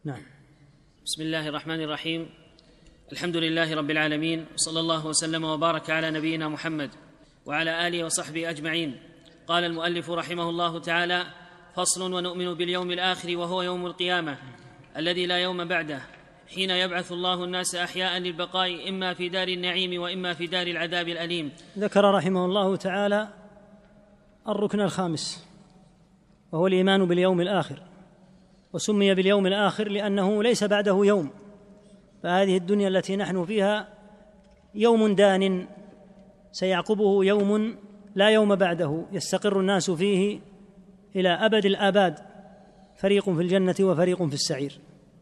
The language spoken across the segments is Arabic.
نعم. بسم الله الرحمن الرحيم. الحمد لله رب العالمين، وصلى الله وسلم وبارك على نبينا محمد وعلى آله وصحبه أجمعين. قال المؤلف رحمه الله تعالى: فصل: ونؤمن باليوم الآخر وهو يوم القيامة الذي لا يوم بعده، حين يبعث الله الناس أحياء للبقاء إما في دار النعيم وإما في دار العذاب الأليم. ذكر رحمه الله تعالى الركن الخامس وهو الإيمان باليوم الآخر، وسمي باليوم الآخر لأنه ليس بعده يوم، فهذه الدنيا التي نحن فيها يوم دان سيعقبه يوم لا يوم بعده، يستقر الناس فيه إلى أبد الآباد، فريق في الجنة وفريق في السعير.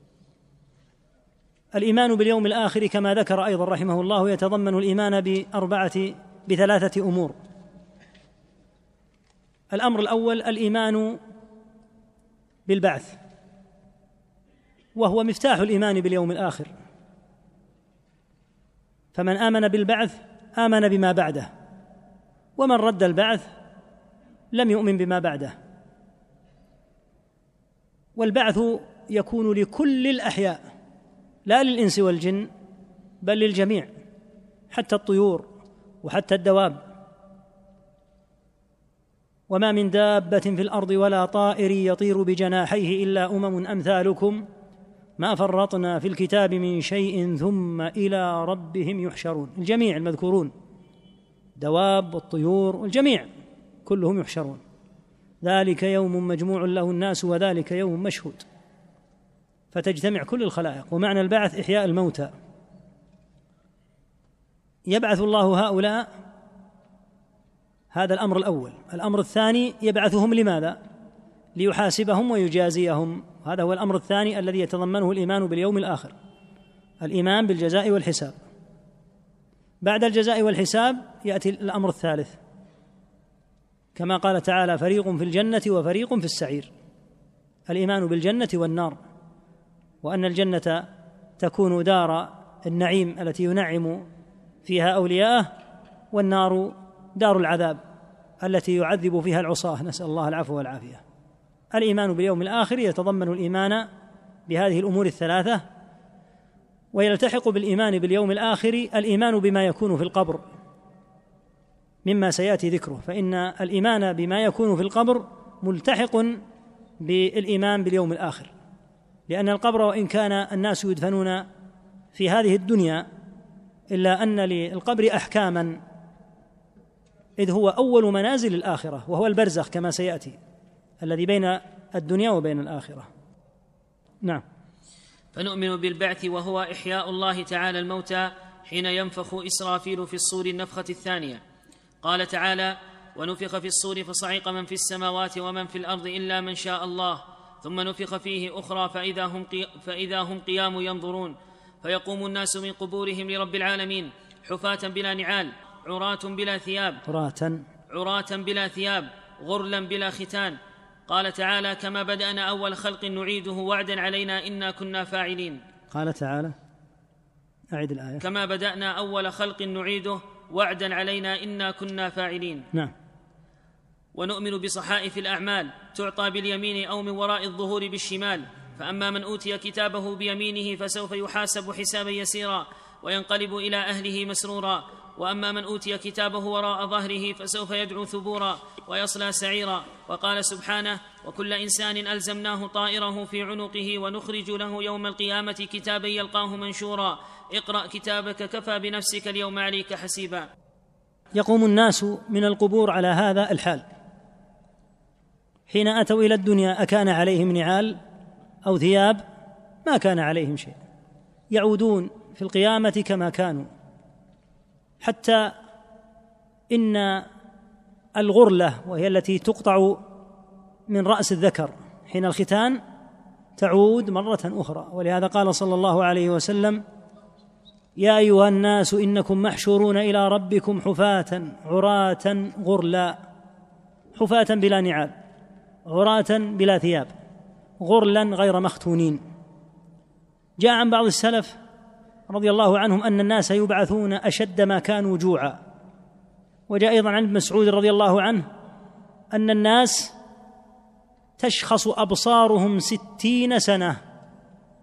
الإيمان باليوم الآخر كما ذكر أيضا رحمه الله يتضمن الإيمان بثلاثة أمور. الأمر الأول الإيمان بالبعث، وهو مفتاح الإيمان باليوم الآخر، فمن آمن بالبعث آمن بما بعده، ومن رد البعث لم يؤمن بما بعده. والبعث يكون لكل الأحياء، لا للإنس والجن بل للجميع، حتى الطيور وحتى الدواب. وما من دابة في الأرض ولا طائر يطير بجناحيه إلا أمم أمثالكم ما فرطنا في الكتاب من شيء ثم إلى ربهم يحشرون. الجميع المذكورون، دواب والطيور والجميع كلهم يحشرون. ذلك يوم مجموع له الناس وذلك يوم مشهود، فتجتمع كل الخلائق. ومعنى البعث إحياء الموتى، يبعث الله هؤلاء، هذا الأمر الأول. الأمر الثاني يبعثهم لماذا؟ ليحاسبهم ويجازيهم، هذا هو الأمر الثاني الذي يتضمنه الإيمان باليوم الآخر، الإيمان بالجزاء والحساب. بعد الجزاء والحساب يأتي الأمر الثالث، كما قال تعالى: فريق في الجنة وفريق في السعير. الإيمان بالجنة والنار، وأن الجنة تكون دار النعيم التي ينعم فيها أولياءه، والنار دار العذاب التي يعذب فيها العصاة، نسأل الله العفو والعافية. الإيمان باليوم الآخر يتضمن الإيمان بهذه الأمور الثلاثة، ويلتحق بالإيمان باليوم الآخر الإيمان بما يكون في القبر مما سيأتي ذكره، فإن الإيمان بما يكون في القبر ملتحق بالإيمان باليوم الآخر، لأن القبر وإن كان الناس يدفنون في هذه الدنيا إلا أن للقبر أحكاما، إذ هو أول منازل الآخرة، وهو البرزخ كما سيأتي الذي بين الدنيا وبين الآخرة. نعم. فنؤمن بالبعث وهو إحياء الله تعالى الموتى حين ينفخ إسرافيل في الصور النفخة الثانية. قال تعالى: ونفخ في الصور فصعق من في السماوات ومن في الأرض إلا من شاء الله، ثم نفخ فيه أخرى فإذا هم قيام ينظرون، فيقوم الناس من قبورهم لرب العالمين حفاة بلا نعال، عراة بلا ثياب، غرلا بلا ختان. قال تعالى: كما بدأنا أول خلق نعيده وعدا علينا إنا كنا فاعلين. قال تعالى، أعد الآية: كما بدأنا أول خلق نعيده وعدا علينا إنا كنا فاعلين. نعم. ونؤمن بصحائف الأعمال تعطى باليمين أو من وراء الظهور بالشمال، فأما من أوتي كتابه بيمينه فسوف يحاسب حسابا يسيرا وينقلب إلى أهله مسرورا، وأما من أوتي كتابه وراء ظهره فسوف يدعو ثبورا ويصلى سعيرا. وقال سبحانه: وكل إنسان ألزمناه طائره في عنقه ونخرج له يوم القيامة كتابا يلقاه منشورا، اقرأ كتابك كفى بنفسك اليوم عليك حسيبا. يقوم الناس من القبور على هذا الحال، حين أتوا إلى الدنيا أكان عليهم نعال أو ثياب؟ ما كان عليهم شيء، يعودون في القيامة كما كانوا، حتى إن الغرلة وهي التي تقطع من رأس الذكر حين الختان تعود مرة أخرى. ولهذا قال صلى الله عليه وسلم: يا أيها الناس إنكم محشورون إلى ربكم حفاة عراة غرلا، حفاة بلا نعال، عراة بلا ثياب، غرلا غير مختونين. جاء عن بعض السلف رضي الله عنهم أن الناس يبعثون أشد ما كانوا جوعا. وجاء أيضا عن ابن مسعود رضي الله عنه أن الناس تشخص أبصارهم 60 سنة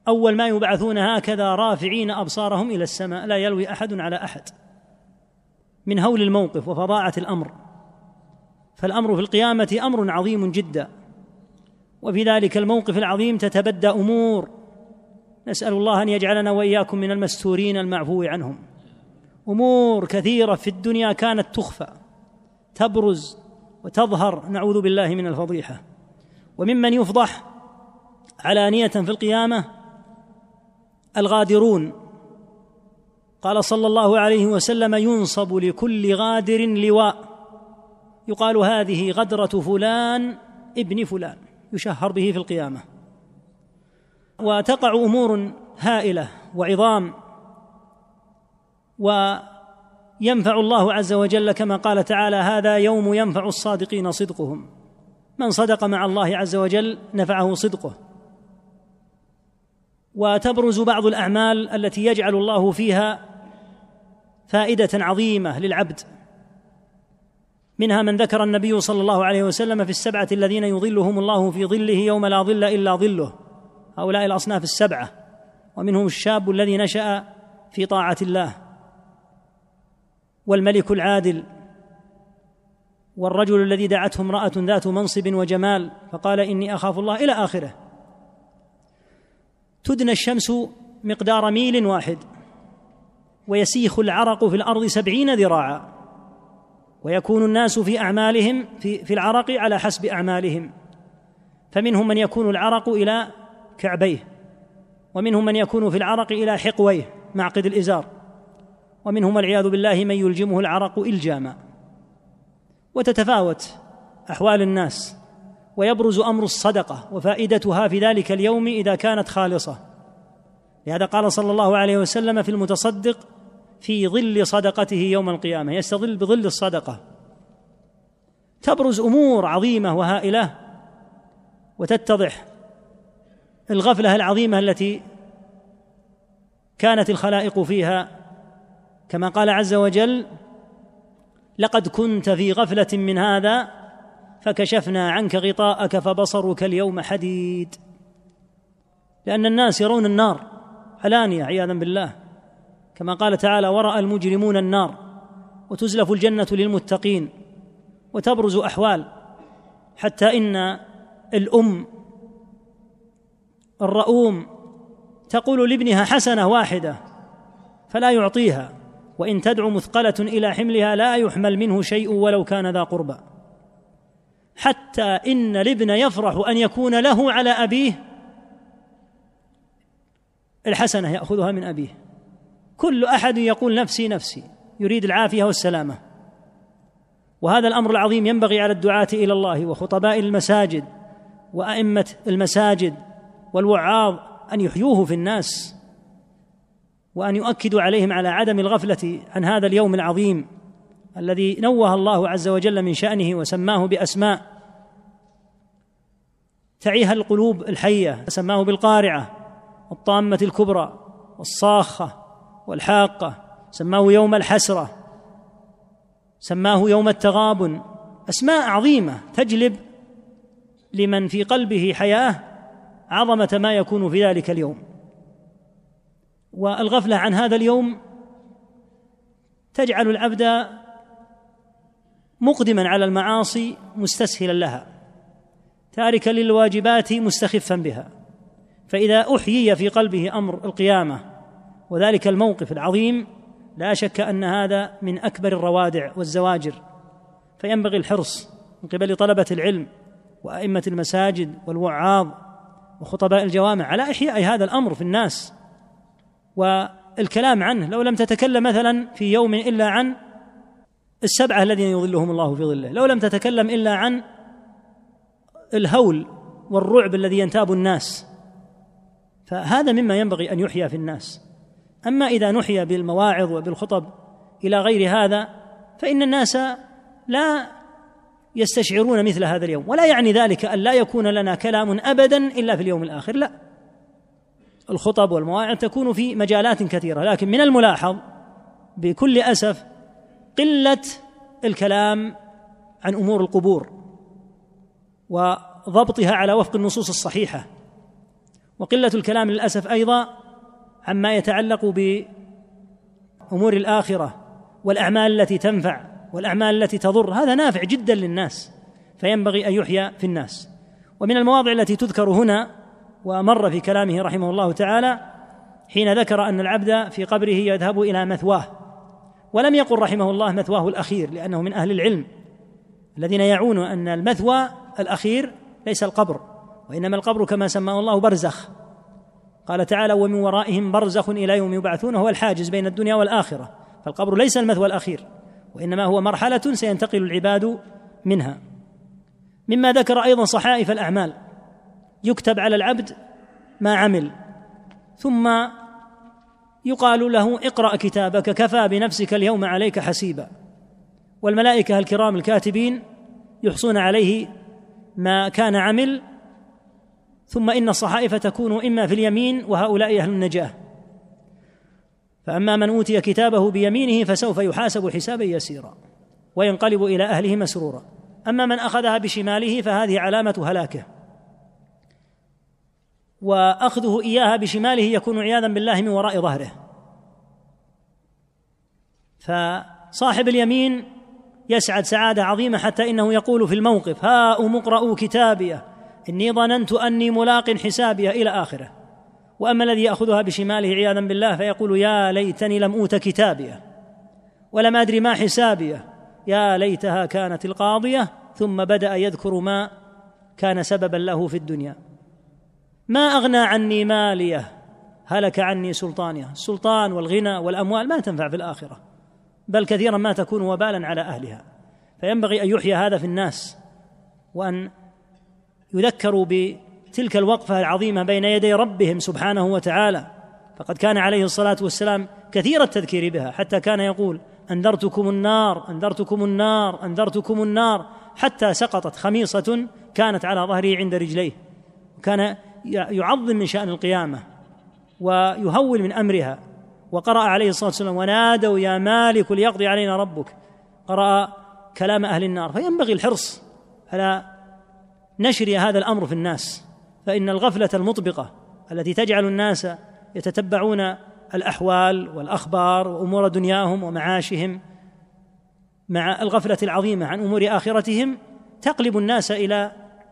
أول ما يبعثون هكذا رافعين أبصارهم إلى السماء لا يلوي أحد على أحد من هول الموقف وفظاعة الأمر. فالأمر في القيامة أمر عظيم جدا، وفي ذلك الموقف العظيم تتبدى أمور نسأل الله أن يجعلنا وإياكم من المستورين المعفو عنهم. أمور كثيرة في الدنيا كانت تخفى تبرز وتظهر، نعوذ بالله من الفضيحة. وممن يفضح علانية في القيامة الغادرون. قال صلى الله عليه وسلم: ينصب لكل غادر لواء يقال هذه غدرة فلان ابن فلان، يشهر به في القيامة. وتقع أمور هائلة وعظام، وينفع الله عز وجل كما قال تعالى: هذا يوم ينفع الصادقين صدقهم. من صدق مع الله عز وجل نفعه صدقه. وتبرز بعض الأعمال التي يجعل الله فيها فائدة عظيمة للعبد، منها من ذكر النبي صلى الله عليه وسلم في السبعة الذين يظلهم الله في ظله يوم لا ظل إلا ظله، هؤلاء الأصناف السبعة، ومنهم الشاب الذي نشأ في طاعة الله، والملك العادل، والرجل الذي دعته امرأة ذات منصب وجمال فقال إني أخاف الله، إلى آخره. تدنى الشمس مقدار ميل واحد، ويسيخ العرق في الأرض 70 ذراعا، ويكون الناس في أعمالهم في العرق على حسب أعمالهم، فمنهم من يكون العرق إلى كعبيه، ومنهم من يكون في العرق إلى حقويه معقد الإزار، ومنهم والعياذ بالله من يلجمه العرق إلجاما. وتتفاوت أحوال الناس، ويبرز أمر الصدقة وفائدتها في ذلك اليوم إذا كانت خالصة. لهذا قال صلى الله عليه وسلم في المتصدق: في ظل صدقته يوم القيامة، يستظل بظل الصدقة. تبرز أمور عظيمة وهائلة، وتتضح الغفلة العظيمة التي كانت الخلائق فيها، كما قال عز وجل: لقد كنت في غفلة من هذا فكشفنا عنك غطاءك فبصرك اليوم حديد. لأن الناس يرون النار علانية عياذا بالله، كما قال تعالى: ورأى المجرمون النار وتزلف الجنة للمتقين. وتبرز أحوال، حتى إن الأم الرؤوم تقول لابنها حسنة واحدة فلا يعطيها، وإن تدعو مثقلة إلى حملها لا يحمل منه شيء ولو كان ذا قربى، حتى إن الابن يفرح أن يكون له على أبيه الحسنة يأخذها من أبيه. كل أحد يقول نفسي نفسي، يريد العافية والسلامة. وهذا الأمر العظيم ينبغي على الدعاة إلى الله وخطباء المساجد وأئمة المساجد والوعاظ أن يحيوه في الناس، وأن يؤكدوا عليهم على عدم الغفلة عن هذا اليوم العظيم الذي نوه الله عز وجل من شأنه وسماه بأسماء تعيها القلوب الحية، سماه بالقارعة والطامة الكبرى والصاخة والحاقة، سماه يوم الحسرة، سماه يوم التغابن. أسماء عظيمة تجلب لمن في قلبه حياة عظمة ما يكون في ذلك اليوم. والغفلة عن هذا اليوم تجعل العبد مقدما على المعاصي مستسهلا لها، تاركا للواجبات مستخفا بها. فإذا أحيي في قلبه أمر القيامة وذلك الموقف العظيم، لا شك أن هذا من أكبر الروادع والزواجر. فينبغي الحرص من قبل طلبة العلم وأئمة المساجد والوعاظ وخطباء الجوامع على إحياء هذا الأمر في الناس والكلام عنه. لو لم تتكلم مثلا في يوم إلا عن السبعة الذين يظلهم الله في ظله، لو لم تتكلم إلا عن الهول والرعب الذي ينتاب الناس، فهذا مما ينبغي أن يحيى في الناس. أما إذا نحيى بالمواعظ وبالخطب إلى غير هذا فإن الناس لا يستشعرون مثل هذا اليوم. ولا يعني ذلك أن لا يكون لنا كلام أبدا إلا في اليوم الآخر، لا، الخطب والمواعظ تكون في مجالات كثيرة، لكن من الملاحظ بكل أسف قلة الكلام عن أمور القبور وضبطها على وفق النصوص الصحيحة، وقلة الكلام للأسف أيضا عما يتعلق بأمور الآخرة والأعمال التي تنفع والأعمال التي تضر، هذا نافع جدا للناس، فينبغي أن يحيى في الناس. ومن المواضع التي تذكر هنا ومر في كلامه رحمه الله تعالى حين ذكر أن العبد في قبره يذهب إلى مثواه، ولم يقل رحمه الله مثواه الأخير، لأنه من أهل العلم الذين يعون أن المثوى الأخير ليس القبر، وإنما القبر كما سماه الله برزخ. قال تعالى: ومن ورائهم برزخ إلى يوم يبعثون، هو الحاجز بين الدنيا والآخرة، فالقبر ليس المثوى الأخير، وإنما هو مرحلة سينتقل العباد منها. مما ذكر أيضا صحائف الأعمال، يكتب على العبد ما عمل، ثم يقال له: اقرأ كتابك كفى بنفسك اليوم عليك حسيبا. والملائكة الكرام الكاتبين يحصون عليه ما كان عمل، ثم إن الصحائف تكون إما في اليمين، وهؤلاء أهل النجاة. فأما من أوتي كتابه بيمينه فسوف يحاسب حسابا يسيرا وينقلب إلى أهله مسرورا، أما من أخذها بشماله فهذه علامة هلاكه، وأخذه إياها بشماله يكون عياذا بالله من وراء ظهره. فصاحب اليمين يسعد سعادة عظيمة، حتى إنه يقول في الموقف: هاؤم اقرءوا كتابيه إني ظننت أني ملاق حسابيه، إلى آخره. وأما الذي يأخذها بشماله عياذا بالله فيقول: يا ليتني لم أوت كتابيه ولم أدري ما حسابيه، يا ليتها كانت القاضية. ثم بدأ يذكر ما كان سببا له في الدنيا: ما أغنى عني ماليه هلك عني سلطانيه. السلطان والغنى والأموال ما تنفع في الآخرة، بل كثيرا ما تكون وبالا على أهلها. فينبغي أن يحيى هذا في الناس، وأن يذكروا بتلك الوقفة العظيمة بين يدي ربهم سبحانه وتعالى. فقد كان عليه الصلاة والسلام كثير التذكير بها، حتى كان يقول: أنذرتكم النار أنذرتكم النار أنذرتكم النار، حتى سقطت خميصة كانت على ظهره عند رجليه. كان يعظم من شأن القيامة ويهول من أمرها. وقرأ عليه الصلاة والسلام: ونادوا يا مالك ليقضي علينا ربك. قرأ كلام أهل النار. فينبغي الحرص على نشر هذا الأمر في الناس، فإن الغفلة المطبقة التي تجعل الناس يتتبعون الأحوال والأخبار وأمور دنياهم ومعاشهم مع الغفلة العظيمة عن أمور آخرتهم تقلب الناس إلى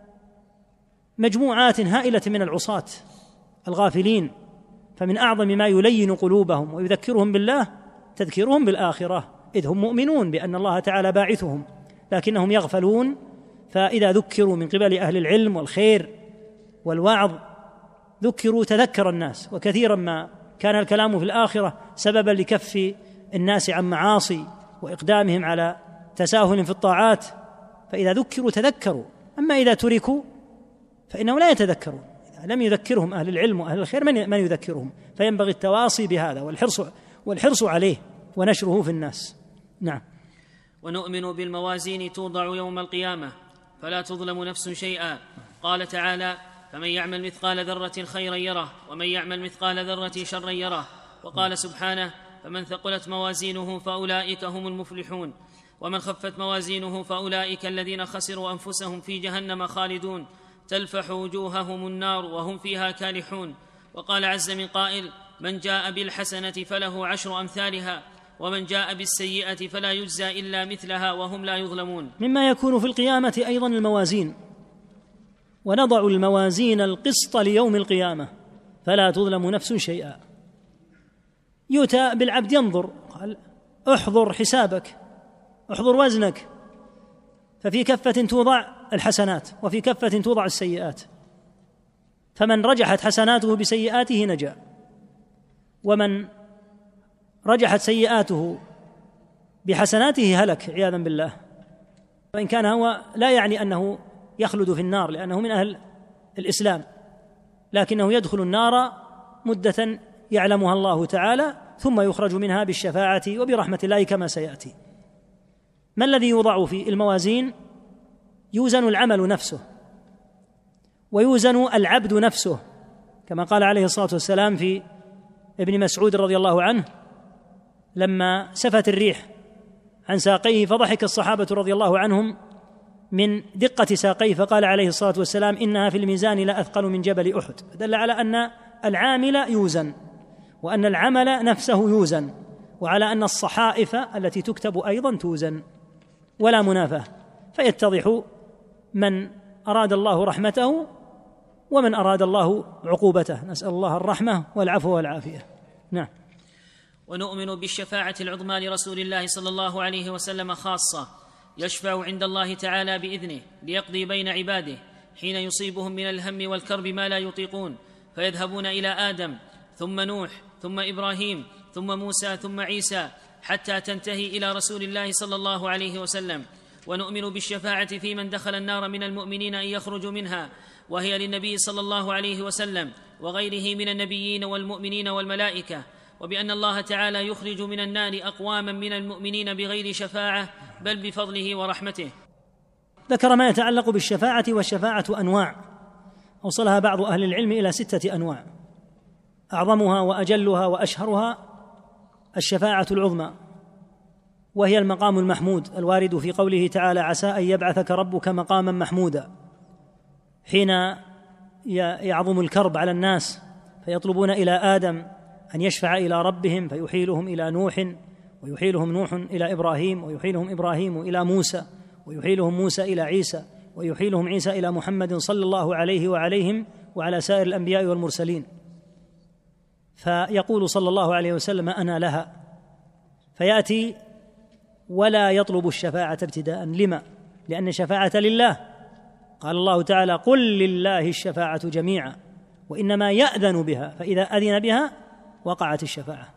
مجموعات هائلة من العصاة الغافلين. فمن أعظم ما يلين قلوبهم ويذكرهم بالله تذكيرهم بالآخرة، إذ هم مؤمنون بأن الله تعالى باعثهم، لكنهم يغفلون. فإذا ذكروا من قبل أهل العلم والخير والوعظ ذكروا تذكر الناس. وكثيرا ما كان الكلام في الآخرة سببا لكف الناس عن معاصي وإقدامهم على تساهل في الطاعات، فإذا ذكروا تذكروا. أما إذا تركوا فإنهم لا يتذكرون، لم يذكرهم أهل العلم وأهل الخير من يذكرهم. فينبغي التواصي بهذا والحرص عليه ونشره في الناس. نعم. ونؤمن بالموازين توضع يوم القيامة فلا تظلم نفس شيئا. قال تعالى: فمن يعمل مثقال ذرة خيرا يره ومن يعمل مثقال ذرة شرا يره. وقال سبحانه: فمن ثقلت موازينه فأولئك هم المفلحون ومن خفت موازينه فأولئك الذين خسروا أنفسهم في جهنم خالدون تلفح وجوههم النار وهم فيها كالحون. وقال عز من قائل: من جاء بالحسنة فله 10 أمثالها ومن جاء بالسيئة فلا يجزى إلا مثلها وهم لا يظلمون. مما يكون في القيامة أيضا الموازين: ونضع الموازين القسط ليوم القيامة فلا تظلم نفس شيئا. يؤتى بالعبد ينظر، قال: احضر حسابك، احضر وزنك، ففي كفة توضع الحسنات وفي كفة توضع السيئات، فمن رجحت حسناته بسيئاته نجا، ومن رجحت سيئاته بحسناته هلك عياذا بالله. وإن كان هو لا يعني أنه يخلد في النار لأنه من أهل الإسلام، لكنه يدخل النار مدة يعلمها الله تعالى ثم يخرج منها بالشفاعة وبرحمة الله كما سيأتي. ما الذي يوضع في الموازين؟ يوزن العمل نفسه ويوزن العبد نفسه، كما قال عليه الصلاة والسلام في ابن مسعود رضي الله عنه لما سفت الريح عن ساقيه فضحك الصحابة رضي الله عنهم من دقة ساقيه فقال عليه الصلاة والسلام: إنها في الميزان لا أثقل من جبل أحد. دل على أن العامل يوزن، وأن العمل نفسه يوزن، وعلى أن الصحائف التي تكتب أيضا توزن، ولا منافاة. فيتضح من أراد الله رحمته ومن أراد الله عقوبته. نسأل الله الرحمة والعفو والعافية. نعم. ونؤمن بالشفاعة العظمى لرسول الله صلى الله عليه وسلم خاصة، يشفع عند الله تعالى بإذنه ليقضي بين عباده حين يصيبهم من الهم والكرب ما لا يطيقون، فيذهبون إلى آدم ثم نوح ثم إبراهيم ثم موسى ثم عيسى حتى تنتهي إلى رسول الله صلى الله عليه وسلم. ونؤمن بالشفاعة في من دخل النار من المؤمنين أن يخرجوا منها، وهي للنبي صلى الله عليه وسلم وغيره من النبيين والمؤمنين والملائكة، وبأن الله تعالى يخرج من النار أقواما من المؤمنين بغير شفاعة بل بفضله ورحمته. ذكر ما يتعلق بالشفاعة، والشفاعة أنواع أوصلها بعض أهل العلم إلى 6 أنواع، أعظمها وأجلها وأشهرها الشفاعة العظمى، وهي المقام المحمود الوارد في قوله تعالى: عسى أن يبعثك ربك مقاما محمودا، حين يعظم الكرب على الناس فيطلبون إلى آدم أن يشفع إلى ربهم، فيحيلهم إلى نوح، ويحيلهم نوح إلى إبراهيم، ويحيلهم إبراهيم إلى موسى، ويحيلهم موسى إلى عيسى، ويحيلهم عيسى إلى محمد صلى الله عليه وعليهم وعلى سائر الأنبياء والمرسلين. فيقول صلى الله عليه وسلم: أنا لها. فيأتي ولا يطلب الشفاعة ابتداء. لما؟ لأن الشفاعة لله. قال الله تعالى: قل لله الشفاعة جميعا وإنما يأذن بها، فإذا أذن بها وقعت الشفاعة.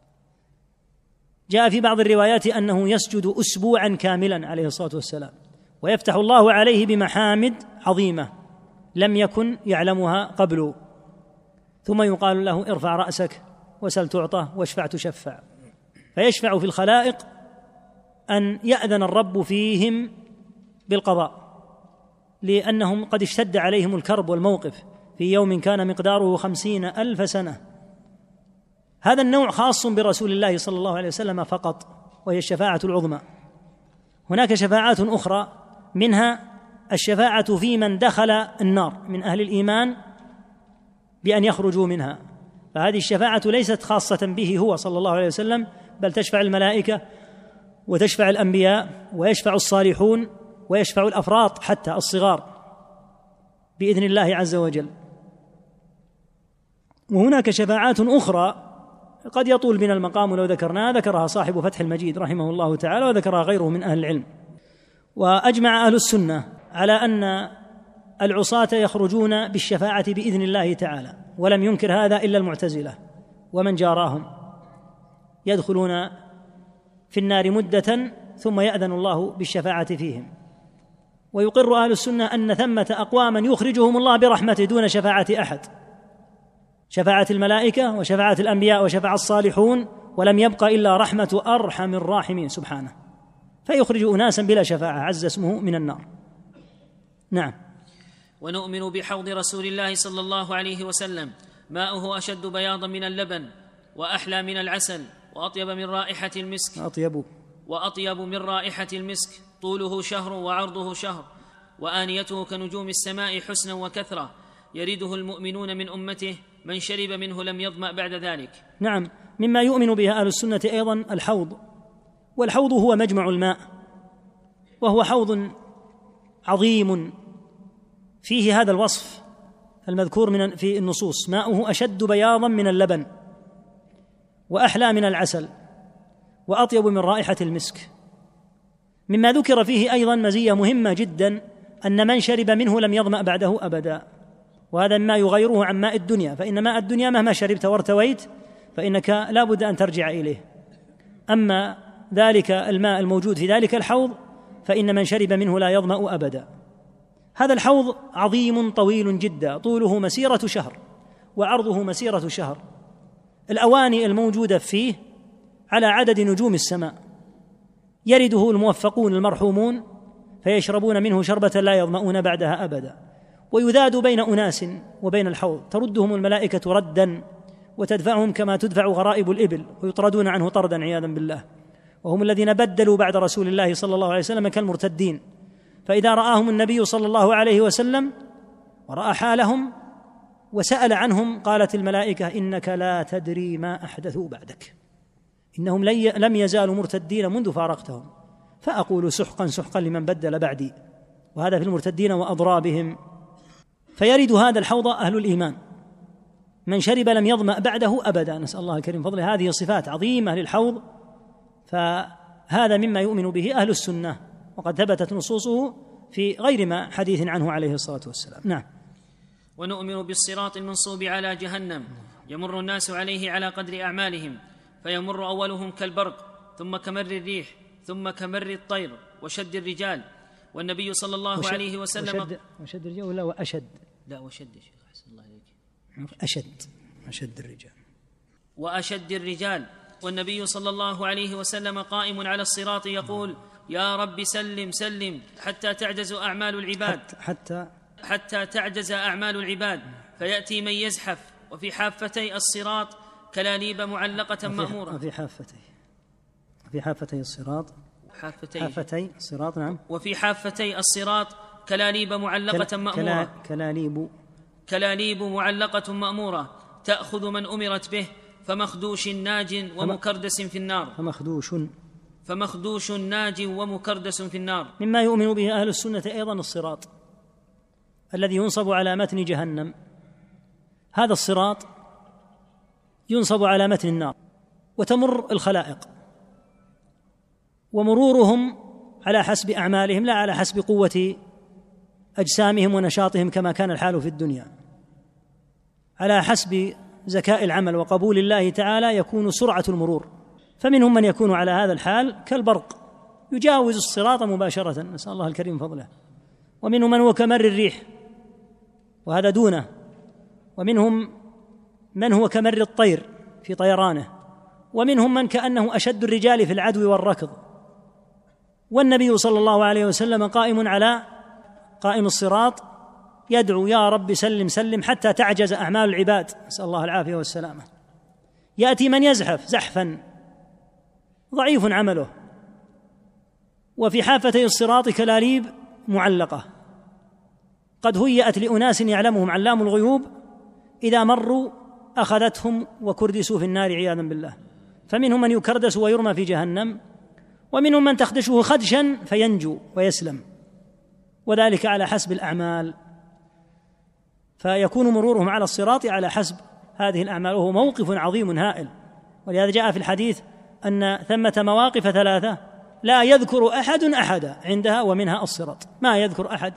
جاء في بعض الروايات أنه يسجد أسبوعا كاملا عليه الصلاة والسلام، ويفتح الله عليه بمحامد عظيمة لم يكن يعلمها قبل، ثم يقال له: ارفع رأسك وسل تعطى واشفع تشفع. فيشفع في الخلائق أن يأذن الرب فيهم بالقضاء، لأنهم قد اشتد عليهم الكرب والموقف في يوم كان مقداره 50,000 سنة. هذا النوع خاص برسول الله صلى الله عليه وسلم فقط، وهي الشفاعة العظمى. هناك شفاعات أخرى، منها الشفاعة في من دخل النار من أهل الإيمان بأن يخرجوا منها، فهذه الشفاعة ليست خاصة به هو صلى الله عليه وسلم، بل تشفع الملائكة وتشفع الأنبياء ويشفع الصالحون ويشفع الأفراط حتى الصغار بإذن الله عز وجل. وهناك شفاعات أخرى قد يطول بنا المقام لو ذكرناها، ذكرها صاحب فتح المجيد رحمه الله تعالى، وذكرها غيره من أهل العلم. وأجمع أهل السنة على أن العصاة يخرجون بالشفاعة بإذن الله تعالى، ولم ينكر هذا إلا المعتزلة ومن جاراهم، يدخلون في النار مدة ثم يأذن الله بالشفاعة فيهم. ويقر أهل السنة أن ثمة أقواما يخرجهم الله برحمته دون شفاعة أحد، شفاعة الملائكة وشفاعة الأنبياء وشفاعة الصالحون، ولم يبق إلا رحمة أرحم الراحمين سبحانه، فيخرج أناسا بلا شفاعة عز اسمه من النار. نعم. ونؤمن بحوض رسول الله صلى الله عليه وسلم، ماؤه أشد بياضا من اللبن وأحلى من العسل وأطيب من رائحة المسك، وأطيب من رائحة المسك، طوله شهر وعرضه شهر، وآنيته كنجوم السماء حسنا وكثرة، يرده المؤمنون من أمته، من شرب منه لم يظمأ بعد ذلك. نعم. مما يؤمن به أهل السنة أيضا الحوض، والحوض هو مجمع الماء، وهو حوض عظيم فيه هذا الوصف المذكور في النصوص: ماؤه أشد بياضا من اللبن وأحلى من العسل وأطيب من رائحة المسك. مما ذكر فيه أيضا مزية مهمة جدا، أن من شرب منه لم يظمأ بعده أبدا، وهذا مما يغيره عن ماء الدنيا، فإن ماء الدنيا مهما شربت وارتويت فإنك لا بد أن ترجع إليه. أما ذلك الماء الموجود في ذلك الحوض فإن من شرب منه لا يظمأ أبدا. هذا الحوض عظيم طويل جدا، طوله مسيرة شهر وعرضه مسيرة شهر. الأواني الموجودة فيه على عدد نجوم السماء، يرده الموفقون المرحومون فيشربون منه شربة لا يظمؤون بعدها أبدا. ويذاد بين أناس وبين الحوض، تردهم الملائكة ردا وتدفعهم كما تدفع غرائب الإبل، ويطردون عنه طردا عياذا بالله، وهم الذين بدلوا بعد رسول الله صلى الله عليه وسلم كالمرتدين، فإذا رآهم النبي صلى الله عليه وسلم ورأى حالهم وسأل عنهم قالت الملائكة إنك لا تدري ما أحدثوا بعدك، إنهم لم يزالوا مرتدين منذ فارقتهم، فأقول سحقا سحقا لمن بدل بعدي. وهذا في المرتدين وأضرابهم. فيرد هذا الحوض أهل الإيمان، من شرب لم يظمأ بعده أبدا، نسأل الله الكريم فضله. هذه صفات عظيمة للحوض، فهذا مما يؤمن به أهل السنة، وقد ثبتت نصوصه في غير ما حديث عنه عليه الصلاة والسلام. نعم. ونؤمن بالصراط المنصوب على جهنم، يمر الناس عليه على قدر أعمالهم، فيمر أولهم كالبرق، ثم كمر الريح، ثم كمر الطير وشد الرجال. والنبي صلى الله عليه وسلم وشد الرجال ولا وأشد؟ لا وشد يا شيخ، أحسن الله عليك. أشد الرجال وأشد الرجال. والنبي صلى الله عليه وسلم قائم على الصراط يقول: يا رب سلم سلم حتى تعجز أعمال العباد، حتى تعجز أعمال العباد، فيأتي من يزحف وفي حافتي الصراط كلاليب معلقة مأمورة. في حافتي الصراط، حافتي الصراط، نعم. وفي حافتي الصراط كلاليب معلقة مأمورة، كلاليب معلقة مأمورة تأخذ من أمرت به، فمخدوش ناج ومكردس في النار. فمخدوش ناج ومكردس في النار. مما يؤمن به أهل السنة أيضا الصراط الذي ينصب على متن جهنم. هذا الصراط ينصب على متن النار، وتمر الخلائق، ومرورهم على حسب أعمالهم لا على حسب قوة أجسامهم ونشاطهم كما كان الحال في الدنيا. على حسب زكاء العمل وقبول الله تعالى يكون سرعة المرور. فمنهم من يكون على هذا الحال كالبرق يجاوز الصراط مباشرة، نسأل الله الكريم فضله. ومنهم من هو كمر الريح وهذا دونه. ومنهم من هو كمر الطير في طيرانه. ومنهم من كأنه أشد الرجال في العدو والركض. والنبي صلى الله عليه وسلم قائم على قائم الصراط يدعو: يا رب سلم سلم حتى تعجز أعمال العباد، نسأل الله العافية والسلامة. يأتي من يزحف زحفا ضعيف عمله، وفي حافتي الصراط كلاليب معلقة قد هيأت لأناس يعلمهم علام الغيوب، إذا مروا أخذتهم وكردسوا في النار عياذا بالله. فمنهم من يكردس ويرمى في جهنم، ومنهم من تخدشه خدشا فينجو ويسلم، وذلك على حسب الأعمال. فيكون مرورهم على الصراط على حسب هذه الأعمال، وهو موقف عظيم هائل. ولهذا جاء في الحديث أن ثمة مواقف 3 لا يذكر أحد أحدا عندها، ومنها الصراط. ما يذكر أحد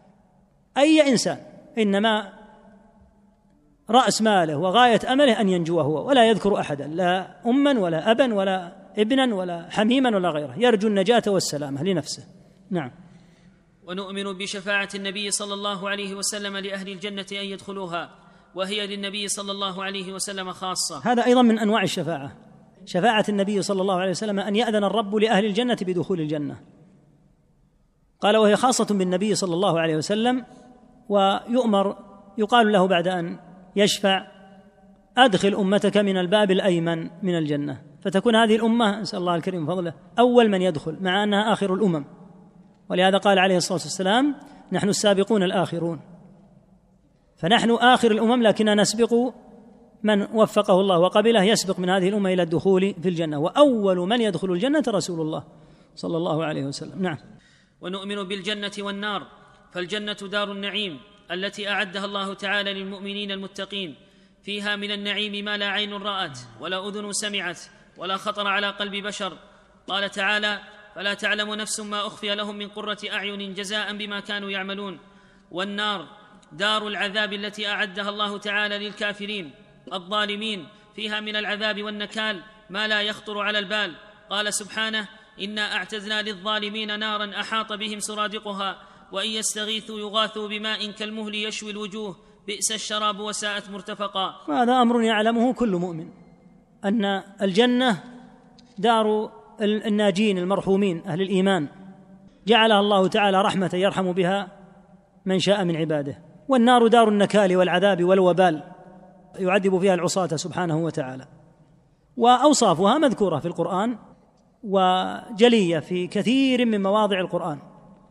أي إنسان، إنما رأس ماله وغاية أمله أن ينجو هو، ولا يذكر أحدا، لا أما ولا أبا ولا ابنا ولا حميما ولا غيره، يرجو النجاة والسلامة لنفسه. نعم. ونؤمن بشفاعة النبي صلى الله عليه وسلم لأهل الجنة أن يدخلوها، وهي للنبي صلى الله عليه وسلم خاصة. هذا أيضا من أنواع الشفاعة، شفاعة النبي صلى الله عليه وسلم أن يأذن الرب لأهل الجنة بدخول الجنة. قال: وهي خاصة بالنبي صلى الله عليه وسلم. ويؤمر يقال له بعد أن يشفع: أدخل أمتك من الباب الأيمن من الجنة. فتكون هذه الأمة نسأل الله الكريم فضله أول من يدخل، مع أنها آخر الأمم. ولهذا قال عليه الصلاة والسلام: نحن السابقون الآخرون. فنحن آخر الأمم، لكننا نسبق من وفقه الله وقبله، يسبق من هذه الأمة إلى الدخول في الجنة. وأول من يدخل الجنة رسول الله صلى الله عليه وسلم. نعم. ونؤمن بالجنة والنار، فالجنة دار النعيم التي أعدها الله تعالى للمؤمنين المتقين، فيها من النعيم ما لا عين رأت ولا أذن سمعت ولا خطر على قلب بشر. قال تعالى: فلا تعلم نفس ما أخفي لهم من قرة أعين جزاء بما كانوا يعملون. والنار دار العذاب التي أعدها الله تعالى للكافرين الظالمين، فيها من العذاب والنكال ما لا يخطر على البال. قال سبحانه: إنا أعتدنا للظالمين نارا أحاط بهم سرادقها وإن يستغيثوا يغاثوا بماء كالمهل يشوي الوجوه بئس الشراب وساءت مرتفقا. وهذا أمر يعلمه كل مؤمن، أن الجنة دار الناجين المرحومين أهل الإيمان، جعلها الله تعالى رحمة يرحم بها من شاء من عباده. والنار دار النكال والعذاب والوبال، يعذب فيها العصاة سبحانه وتعالى. وأوصافها مذكورة في القرآن وجلية في كثير من مواضع القرآن،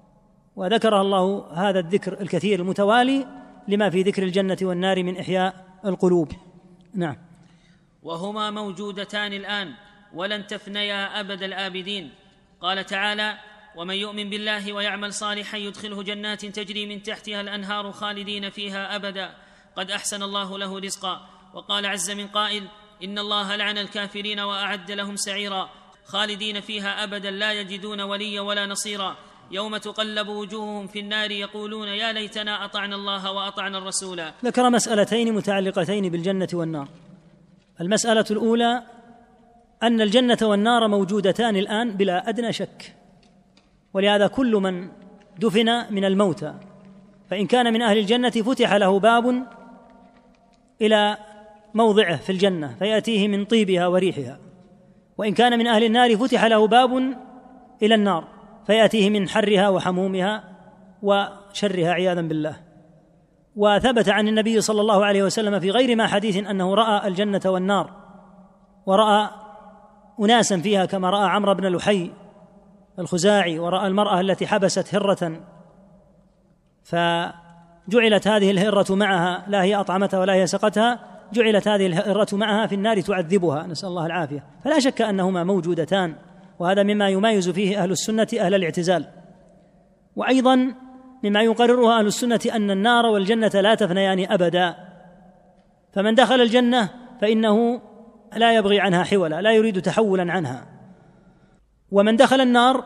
وذكر الله هذا الذكر الكثير المتوالي لما في ذكر الجنة والنار من إحياء القلوب. نعم. وهما موجودتان الآن ولن تفنيا أبد الآبدين. قال تعالى: ومن يؤمن بالله ويعمل صالحا يدخله جنات تجري من تحتها الأنهار خالدين فيها أبدا قد أحسن الله له رزقا. وقال عز من قائل: إن الله لعن الكافرين وأعد لهم سعيرا خالدين فيها أبدا لا يجدون وليا ولا نصيرا يوم تقلب وجوههم في النار يقولون يا ليتنا أطعنا الله وأطعنا الرسول. ذكر مسألتين متعلقتين بالجنة والنار. المسألة الأولى أن الجنة والنار موجودتان الآن بلا أدنى شك، ولهذا كل من دفن من الموتى فإن كان من أهل الجنة فتح له باب إلى موضعه في الجنة فيأتيه من طيبها وريحها، وإن كان من أهل النار فتح له باب إلى النار فيأتيه من حرها وحمومها وشرها عياذا بالله. وثبت عن النبي صلى الله عليه وسلم في غير ما حديث أنه رأى الجنة والنار، ورأى أناسا فيها كما رأى عمرو بن لحي الخزاعي، ورأى المرأة التي حبست هرة فجعلت هذه الهرة معها، لا هي أطعمتها ولا هي سقتها، جعلت هذه الهرة معها في النار تعذبها، نسأل الله العافية. فلا شك أنهما موجودتان، وهذا مما يميز فيه أهل السنة أهل الاعتزال. وأيضا مما يقرره أهل السنة أن النار والجنة لا تفنيان أبدا، فمن دخل الجنة فإنه لا يبغي عنها حولا، لا يريد تحولا عنها. ومن دخل النار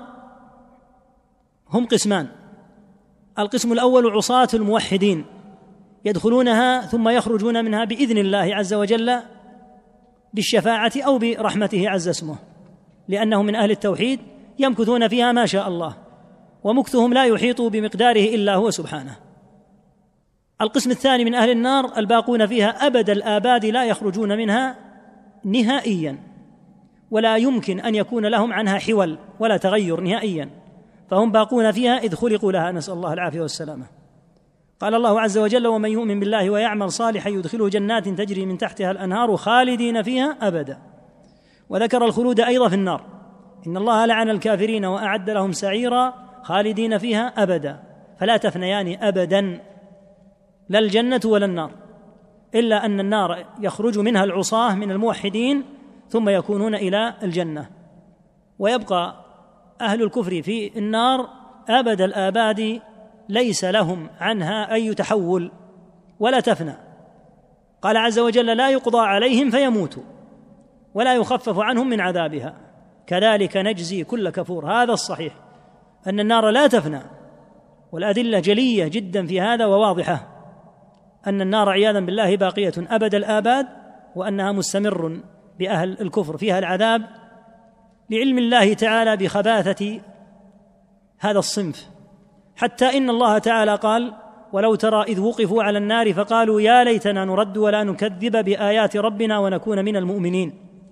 هم قسمان: القسم الأول عصاة الموحدين يدخلونها ثم يخرجون منها بإذن الله عز وجل بالشفاعة أو برحمته عز اسمه، لأنه من أهل التوحيد يمكثون فيها ما شاء الله، ومكثهم لا يحيط بمقداره إلا هو سبحانه. القسم الثاني من أهل النار الباقون فيها أبد الآباد لا يخرجون منها نهائيا، ولا يمكن أن يكون لهم عنها حول ولا تغير نهائيا، فهم باقون فيها إذ خلقوا لها، نسأل الله العافية والسلامة. قال الله عز وجل: ومن يؤمن بالله ويعمل صالحا يدخله جنات تجري من تحتها الأنهار خالدين فيها أبدا. وذكر الخلود أيضا في النار: إن الله لعن الكافرين وأعد لهم سعيرا خالدين فيها أبدا. فلا تفنيان أبدا، لا الجنة ولا النار، إلا أن النار يخرج منها العصاة من الموحدين ثم يكونون إلى الجنة، ويبقى أهل الكفر في النار أبد الآباد ليس لهم عنها أي تحول ولا تفنى. قال عز وجل: لا يقضى عليهم فيموتوا ولا يخفف عنهم من عذابها كذلك نجزي كل كفور. هذا الصحيح أن النار لا تفنى، والأدلة جلية جدا في هذا وواضحة أن النار عياذا بالله باقية أبد الآباد، وأنها مستمر بأهل الكفر فيها العذاب، لعلم الله تعالى بخباثة هذا الصنف، حتى إن الله تعالى قال: ولو ترى إذ وقفوا على النار فقالوا يا ليتنا نرد ولا نكذب بآيات ربنا ونكون من المؤمنين.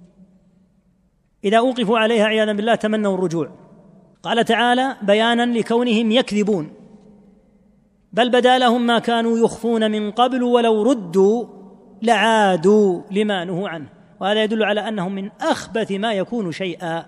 إذا أوقفوا عليها عياذا بالله تمنوا الرجوع. قال تعالى بيانا لكونهم يكذبون: بل بدا لهم ما كانوا يخفون من قبل ولو ردوا لعادوا لما نهوا عنه. وهذا يدل على أنهم من أخبث ما يكون شيئا.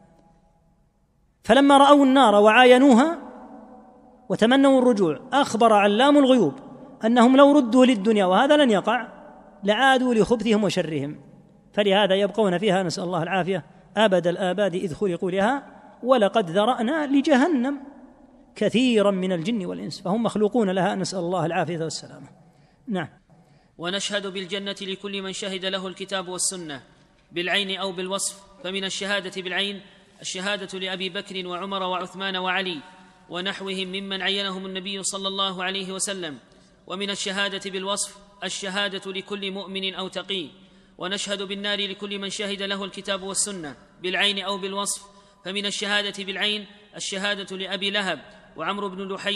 فلما رأوا النار وعاينوها وتمنوا الرجوع أخبر علام الغيوب أنهم لو ردوا للدنيا، وهذا لن يقع، لعادوا لخبثهم وشرهم، فلهذا يبقون فيها نسأل الله العافية أبد الآباد إذ خلقوا لها ولقد ذرأنا لجهنم كثيرا من الجن والإنس، فهم مخلوقون لها نسأل الله العافية والسلامة. نعم. ونشهد بالجنة لكل من شهد له الكتاب والسنة بالعين أو بالوصف، فمن الشهادة بالعين الشهادة لأبي بكر وعمر وعثمان وعلي ونحوهم ممن عينهم النبي صلى الله عليه وسلم. ومن الشهادة بالوصف الشهادة لكل مؤمن أو تقي. ونشهد بالنار لكل من شهد له الكتاب والسنة بالعين أو بالوصف، فمن الشهادة بالعين الشهادة لأبي لهب وعمرو بن لحي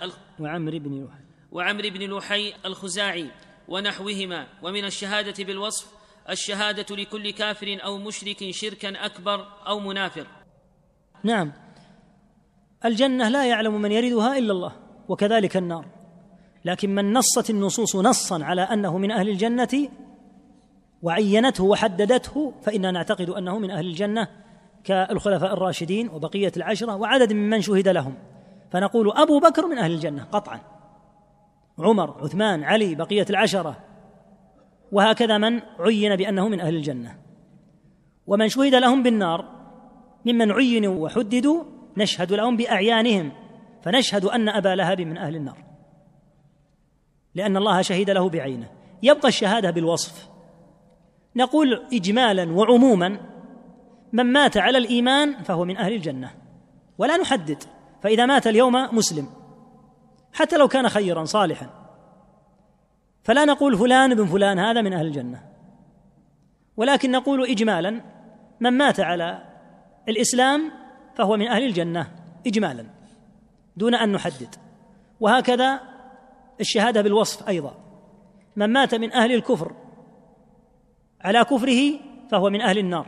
وعمر بن لحي الخزاعي ونحوهما. ومن الشهادة بالوصف الشهادة لكل كافر أو مشرك شركا أكبر أو منافق. نعم، الجنة لا يعلم من يردها إلا الله، وكذلك النار، لكن من نصت النصوص نصا على أنه من أهل الجنة وعينته وحددته فإننا نعتقد أنه من أهل الجنة كالخلفاء الراشدين وبقية العشرة وعدد ممن شهد لهم. فنقول أبو بكر من أهل الجنة قطعا، عمر، عثمان، علي، بقية العشرة، وهكذا من عين بأنه من أهل الجنة. ومن شهد لهم بالنار ممن عينوا وحددوا نشهد لهم بأعيانهم، فنشهد أن أبا لهب من أهل النار لأن الله شهد له بعينه. يبقى الشهادة بالوصف، نقول إجمالا وعموما من مات على الإيمان فهو من أهل الجنة، ولا نحدد، فإذا مات اليوم مسلم حتى لو كان خيرا صالحا فلا نقول فلان بن فلان هذا من أهل الجنة، ولكن نقول إجمالا من مات على الإسلام فهو من أهل الجنة إجمالا دون أن نحدد. وهكذا الشهادة بالوصف أيضا، من مات من أهل الكفر على كفره فهو من أهل النار.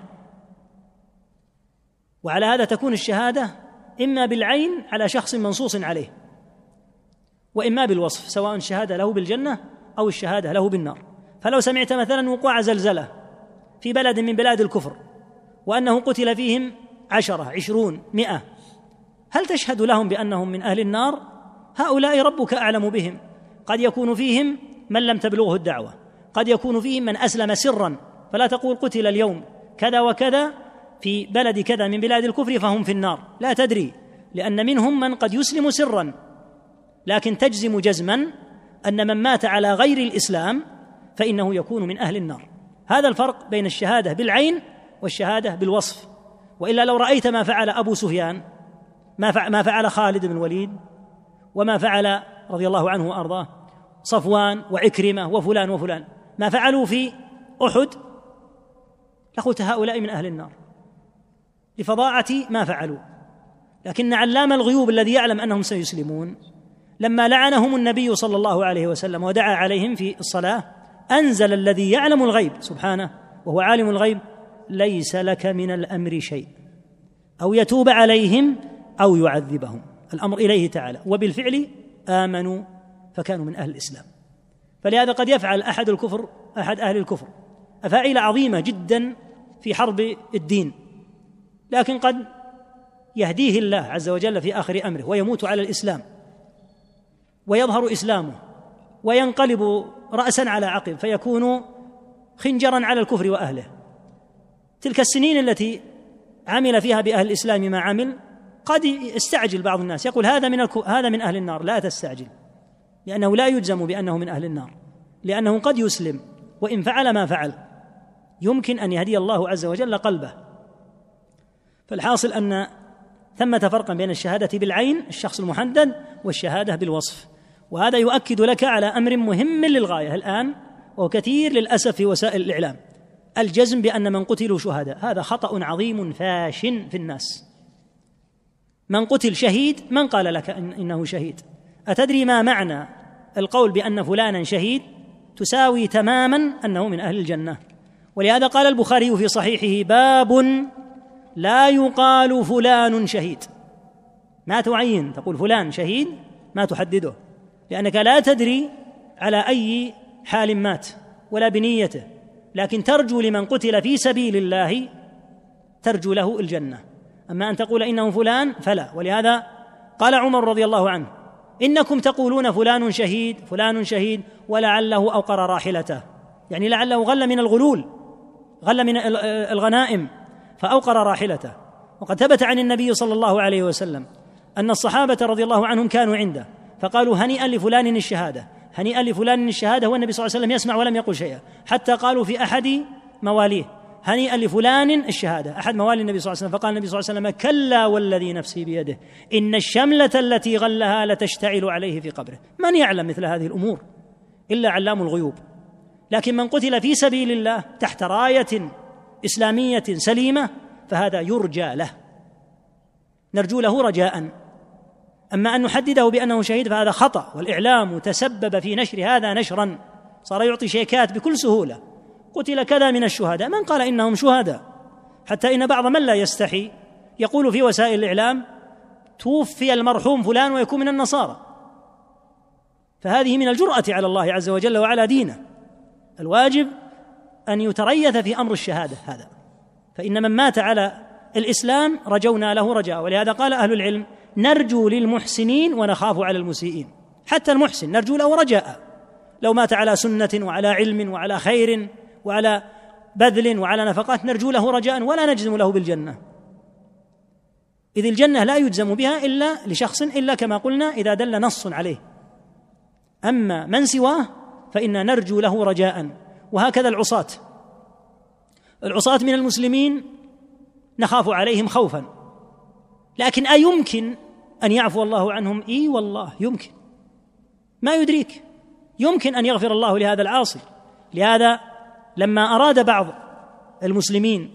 وعلى هذا تكون الشهادة إما بالعين على شخص منصوص عليه، وإما بالوصف، سواء الشهادة له بالجنة أو الشهادة له بالنار. فلو سمعت مثلا وقوع زلزلة في بلد من بلاد الكفر وأنه قتل فيهم 10 20 100، هل تشهد لهم بأنهم من أهل النار؟ هؤلاء ربك أعلم بهم، قد يكون فيهم من لم تبلغه الدعوة، قد يكون فيهم من أسلم سرا، فلا تقول قتل اليوم كذا وكذا في بلد كذا من بلاد الكفر فهم في النار، لا تدري، لأن منهم من قد يسلم سرا، لكن تجزم جزما أن من مات على غير الإسلام فإنه يكون من أهل النار. هذا الفرق بين الشهادة بالعين والشهادة بالوصف. وإلا لو رأيت ما فعل أبو سفيان، ما فعل خالد بن الوليد، وما فعل رضي الله عنه وأرضاه صفوان وعكرمة وفلان وفلان، ما فعلوا في أحد، لقلت هؤلاء من أهل النار لفظاعة ما فعلوا. لكن علام الغيوب الذي يعلم أنهم سيسلمون لما لعنهم النبي صلى الله عليه وسلم ودعا عليهم في الصلاة أنزل الذي يعلم الغيب سبحانه وهو عالم الغيب: ليس لك من الأمر شيء، أو يتوب عليهم أو يعذبهم، الأمر إليه تعالى. وبالفعل آمنوا فكانوا من أهل الإسلام. فلهذا قد يفعل أحد أهل الكفر أفاعيل عظيمة جدا في حرب الدين، لكن قد يهديه الله عز وجل في آخر أمره ويموت على الإسلام ويظهر إسلامه وينقلب رأسا على عقب فيكون خنجرا على الكفر وأهله. تلك السنين التي عمل فيها بأهل الإسلام ما عمل، قد يستعجل بعض الناس يقول هذا من أهل النار. لا تستعجل، لأنه لا يجزم بأنه من أهل النار، لأنه قد يسلم وإن فعل ما فعل، يمكن أن يهدي الله عز وجل قلبه. فالحاصل أن ثمة فرقا بين الشهادة بالعين الشخص المحدد والشهادة بالوصف. وهذا يؤكد لك على أمر مهم للغاية الآن وكثير للأسف في وسائل الإعلام: الجزم بأن من قتلوا شهداء. هذا خطأ عظيم فاش في الناس. من قتل شهيد، من قال لك إنه شهيد؟ أتدري ما معنى القول بأن فلانا شهيد؟ تساوي تماما أنه من أهل الجنة. ولهذا قال البخاري في صحيحه: باب لا يقال فلان شهيد. ما تعين، تقول فلان شهيد، ما تحدده، لأنك لا تدري على أي حال مات ولا بنيته، لكن ترجو لمن قتل في سبيل الله ترجو له الجنة. أما أن تقول إنه فلان فلا. ولهذا قال عمر رضي الله عنه: إنكم تقولون فلان شهيد فلان شهيد ولعله أوقر راحلته، يعني لعله غل من الغلول، غل من الغنائم فأوقر راحلته. وقد ثبت عن النبي صلى الله عليه وسلم أن الصحابة رضي الله عنهم كانوا عنده فقالوا: هنيئا لفلان الشهادة، هنيئا لفلان الشهادة، والنبي صلى الله عليه وسلم يسمع ولم يقل شيئا، حتى قالوا في أحد مواليه: هنيئا لفلان الشهادة، أحد موالي النبي صلى الله عليه وسلم. فقال النبي صلى الله عليه وسلم: كلا والذي نفسي بيده إن الشملة التي غلها لتشتعل عليه في قبره. من يعلم مثل هذه الأمور إلا علام الغيوب. لكن من قتل في سبيل الله تحت راية إسلامية سليمة فهذا يرجى له، نرجو له رجاء. أما أن نحدده بأنه شهيد فهذا خطأ، والإعلام تسبب في نشر هذا نشرا، صار يعطي شيكات بكل سهولة: قتل كذا من الشهداء. من قال إنهم شهداء؟ حتى إن بعض من لا يستحي يقول في وسائل الإعلام: توفي المرحوم فلان، ويكون من النصارى. فهذه من الجرأة على الله عز وجل وعلى دينه. الواجب أن يتريث في أمر الشهادة هذا، فإن من مات على الإسلام رجونا له رجاء. ولهذا قال أهل العلم: نرجو للمحسنين ونخاف على المسيئين. حتى المحسن نرجو له رجاء، لو مات على سنة وعلى علم وعلى خير وعلى بذل وعلى نفقات نرجو له رجاء ولا نجزم له بالجنة، إذ الجنة لا يجزم بها إلا لشخص إلا كما قلنا إذا دل نص عليه. أما من سواه فإنا نرجو له رجاء. وهكذا العصاة من المسلمين نخاف عليهم خوفا، لكن أيمكن أن يعفو الله عنهم؟ إي والله يمكن، ما يدريك، يمكن أن يغفر الله لهذا العاصي. لهذا لما أراد بعض المسلمين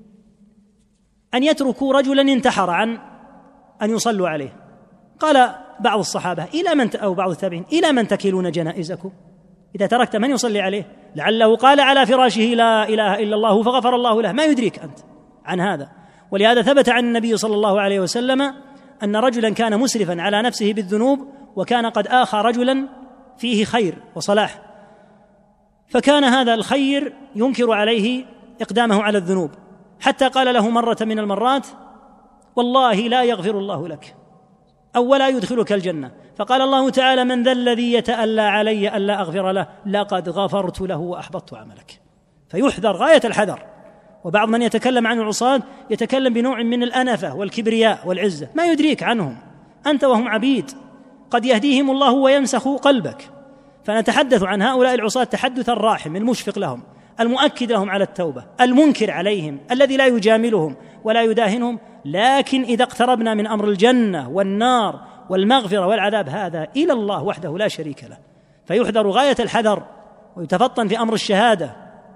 أن يتركوا رجلا انتحر عن أن يصلوا عليه، قال بعض الصحابة أو بعض التابعين: إلى من تكلون جنائزكم؟ إذا تركت من يصلي عليه؟ لعله قال على فراشه لا إله إلا الله فغفر الله له، ما يدريك أنت عن هذا. ولهذا ثبت عن النبي صلى الله عليه وسلم أن رجلا كان مسرفا على نفسه بالذنوب، وكان قد آخى رجلا فيه خير وصلاح، فكان هذا الخير ينكر عليه إقدامه على الذنوب، حتى قال له مرة من المرات: والله لا يغفر الله لك أو ولا يدخلك الجنة. فقال الله تعالى: من ذا الذي يتألى علي ألا أغفر له؟ لقد غفرت له وأحبطت عملك. فيحذر غاية الحذر. وبعض من يتكلم عن العصاة يتكلم بنوع من الأنفة والكبرياء والعزة، ما يدريك عنهم، أنت وهم عبيد، قد يهديهم الله وينسخ قلبك. فنتحدث عن هؤلاء العصاة تحدث الراحم المشفق لهم، المؤكد لهم على التوبة، المنكر عليهم، الذي لا يجاملهم ولا يداهنهم. لكن إذا اقتربنا من أمر الجنة والنار والمغفرة والعذاب هذا إلى الله وحده لا شريك له، فيحذر غاية الحذر ويتفطن في أمر الشهادة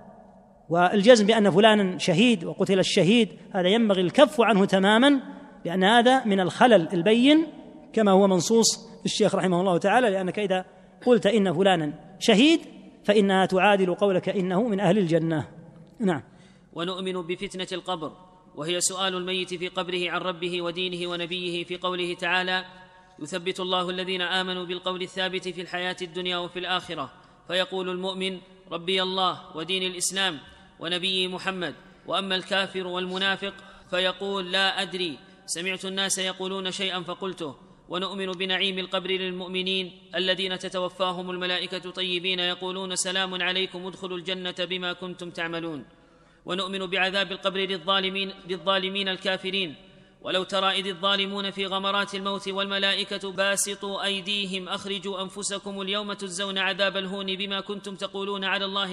والجزم بأن فلانا شهيد وقتل الشهيد، هذا ينبغي الكف عنه تماما، لأن هذا من الخلل البين كما هو منصوص في الشيخ رحمه الله تعالى، لأنك إذا قلت إن فلانا شهيد فإنها تعادل قولك إنه من أهل الجنة. نعم. ونؤمن بفتنة القبر، وهي سؤال الميت في قبره عن ربه ودينه ونبيه، في قوله تعالى: يثبت الله الذين آمنوا بالقول الثابت في الحياة الدنيا وفي الآخرة، فيقول المؤمن: ربي الله ودين الإسلام ونبي محمد. وأما الكافر والمنافق فيقول: لا أدري، سمعت الناس يقولون شيئا فقلته. ونؤمن بنعيم القبر للمؤمنين الذين تتوفاهم الملائكة طيبين يقولون: سلام عليكم ادخلوا الجنة بما كنتم تعملون. ونؤمن بعذاب القبر للظالمين الكافرين، ولو ترى إذ الظالمون في غمرات الموت والملائكة باسطوا أيديهم أخرجوا أنفسكم اليوم تجزون عذاب الهون بما كنتم تقولون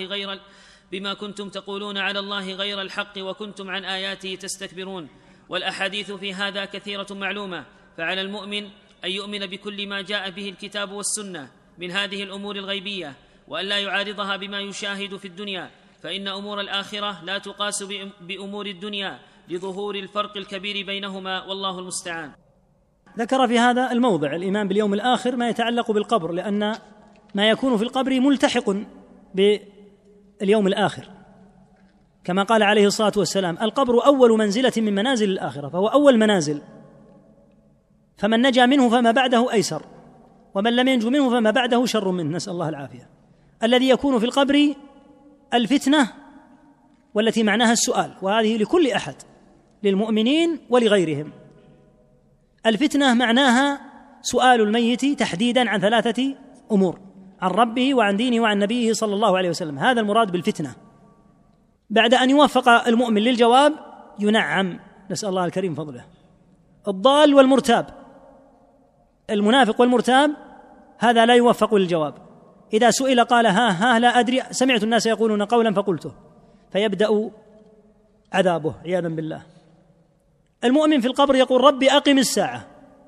على الله غير الحق وكنتم عن آياته تستكبرون. والأحاديث في هذا كثيرة معلومة، فعلى المؤمن أن يؤمن بكل ما جاء به الكتاب والسنة من هذه الأمور الغيبية، وأن لا يعارضها بما يشاهد في الدنيا، فإن أمور الآخرة لا تقاس بأمور الدنيا لظهور الفرق الكبير بينهما، والله المستعان. ذكر في هذا الموضع الإيمان باليوم الآخر ما يتعلق بالقبر، لأن ما يكون في القبر ملتحق باليوم الآخر، كما قال عليه الصلاة والسلام: القبر أول منزلة من منازل الآخرة، فهو أول منازل، فمن نجا منه فما بعده أيسر، ومن لم ينجو منه فما بعده شر منه، نسأل الله العافية. الذي يكون في القبر الفتنة، والتي معناها السؤال، وهذه لكل أحد، للمؤمنين ولغيرهم. الفتنة معناها سؤال الميت تحديدا عن 3 أمور: عن ربه وعن دينه وعن نبيه صلى الله عليه وسلم، هذا المراد بالفتنة. بعد أن يوفق المؤمن للجواب ينعم، نسأل الله الكريم فضله. الضال والمرتاب، المنافق والمرتاب، هذا لا يوفق للجواب، إذا سئل قال ها لا أدري، سمعت الناس يقولون قولا فقلته، فيبدأ عذابه عياذا بالله. المؤمن في القبر يقول: ربي أقم الساعة،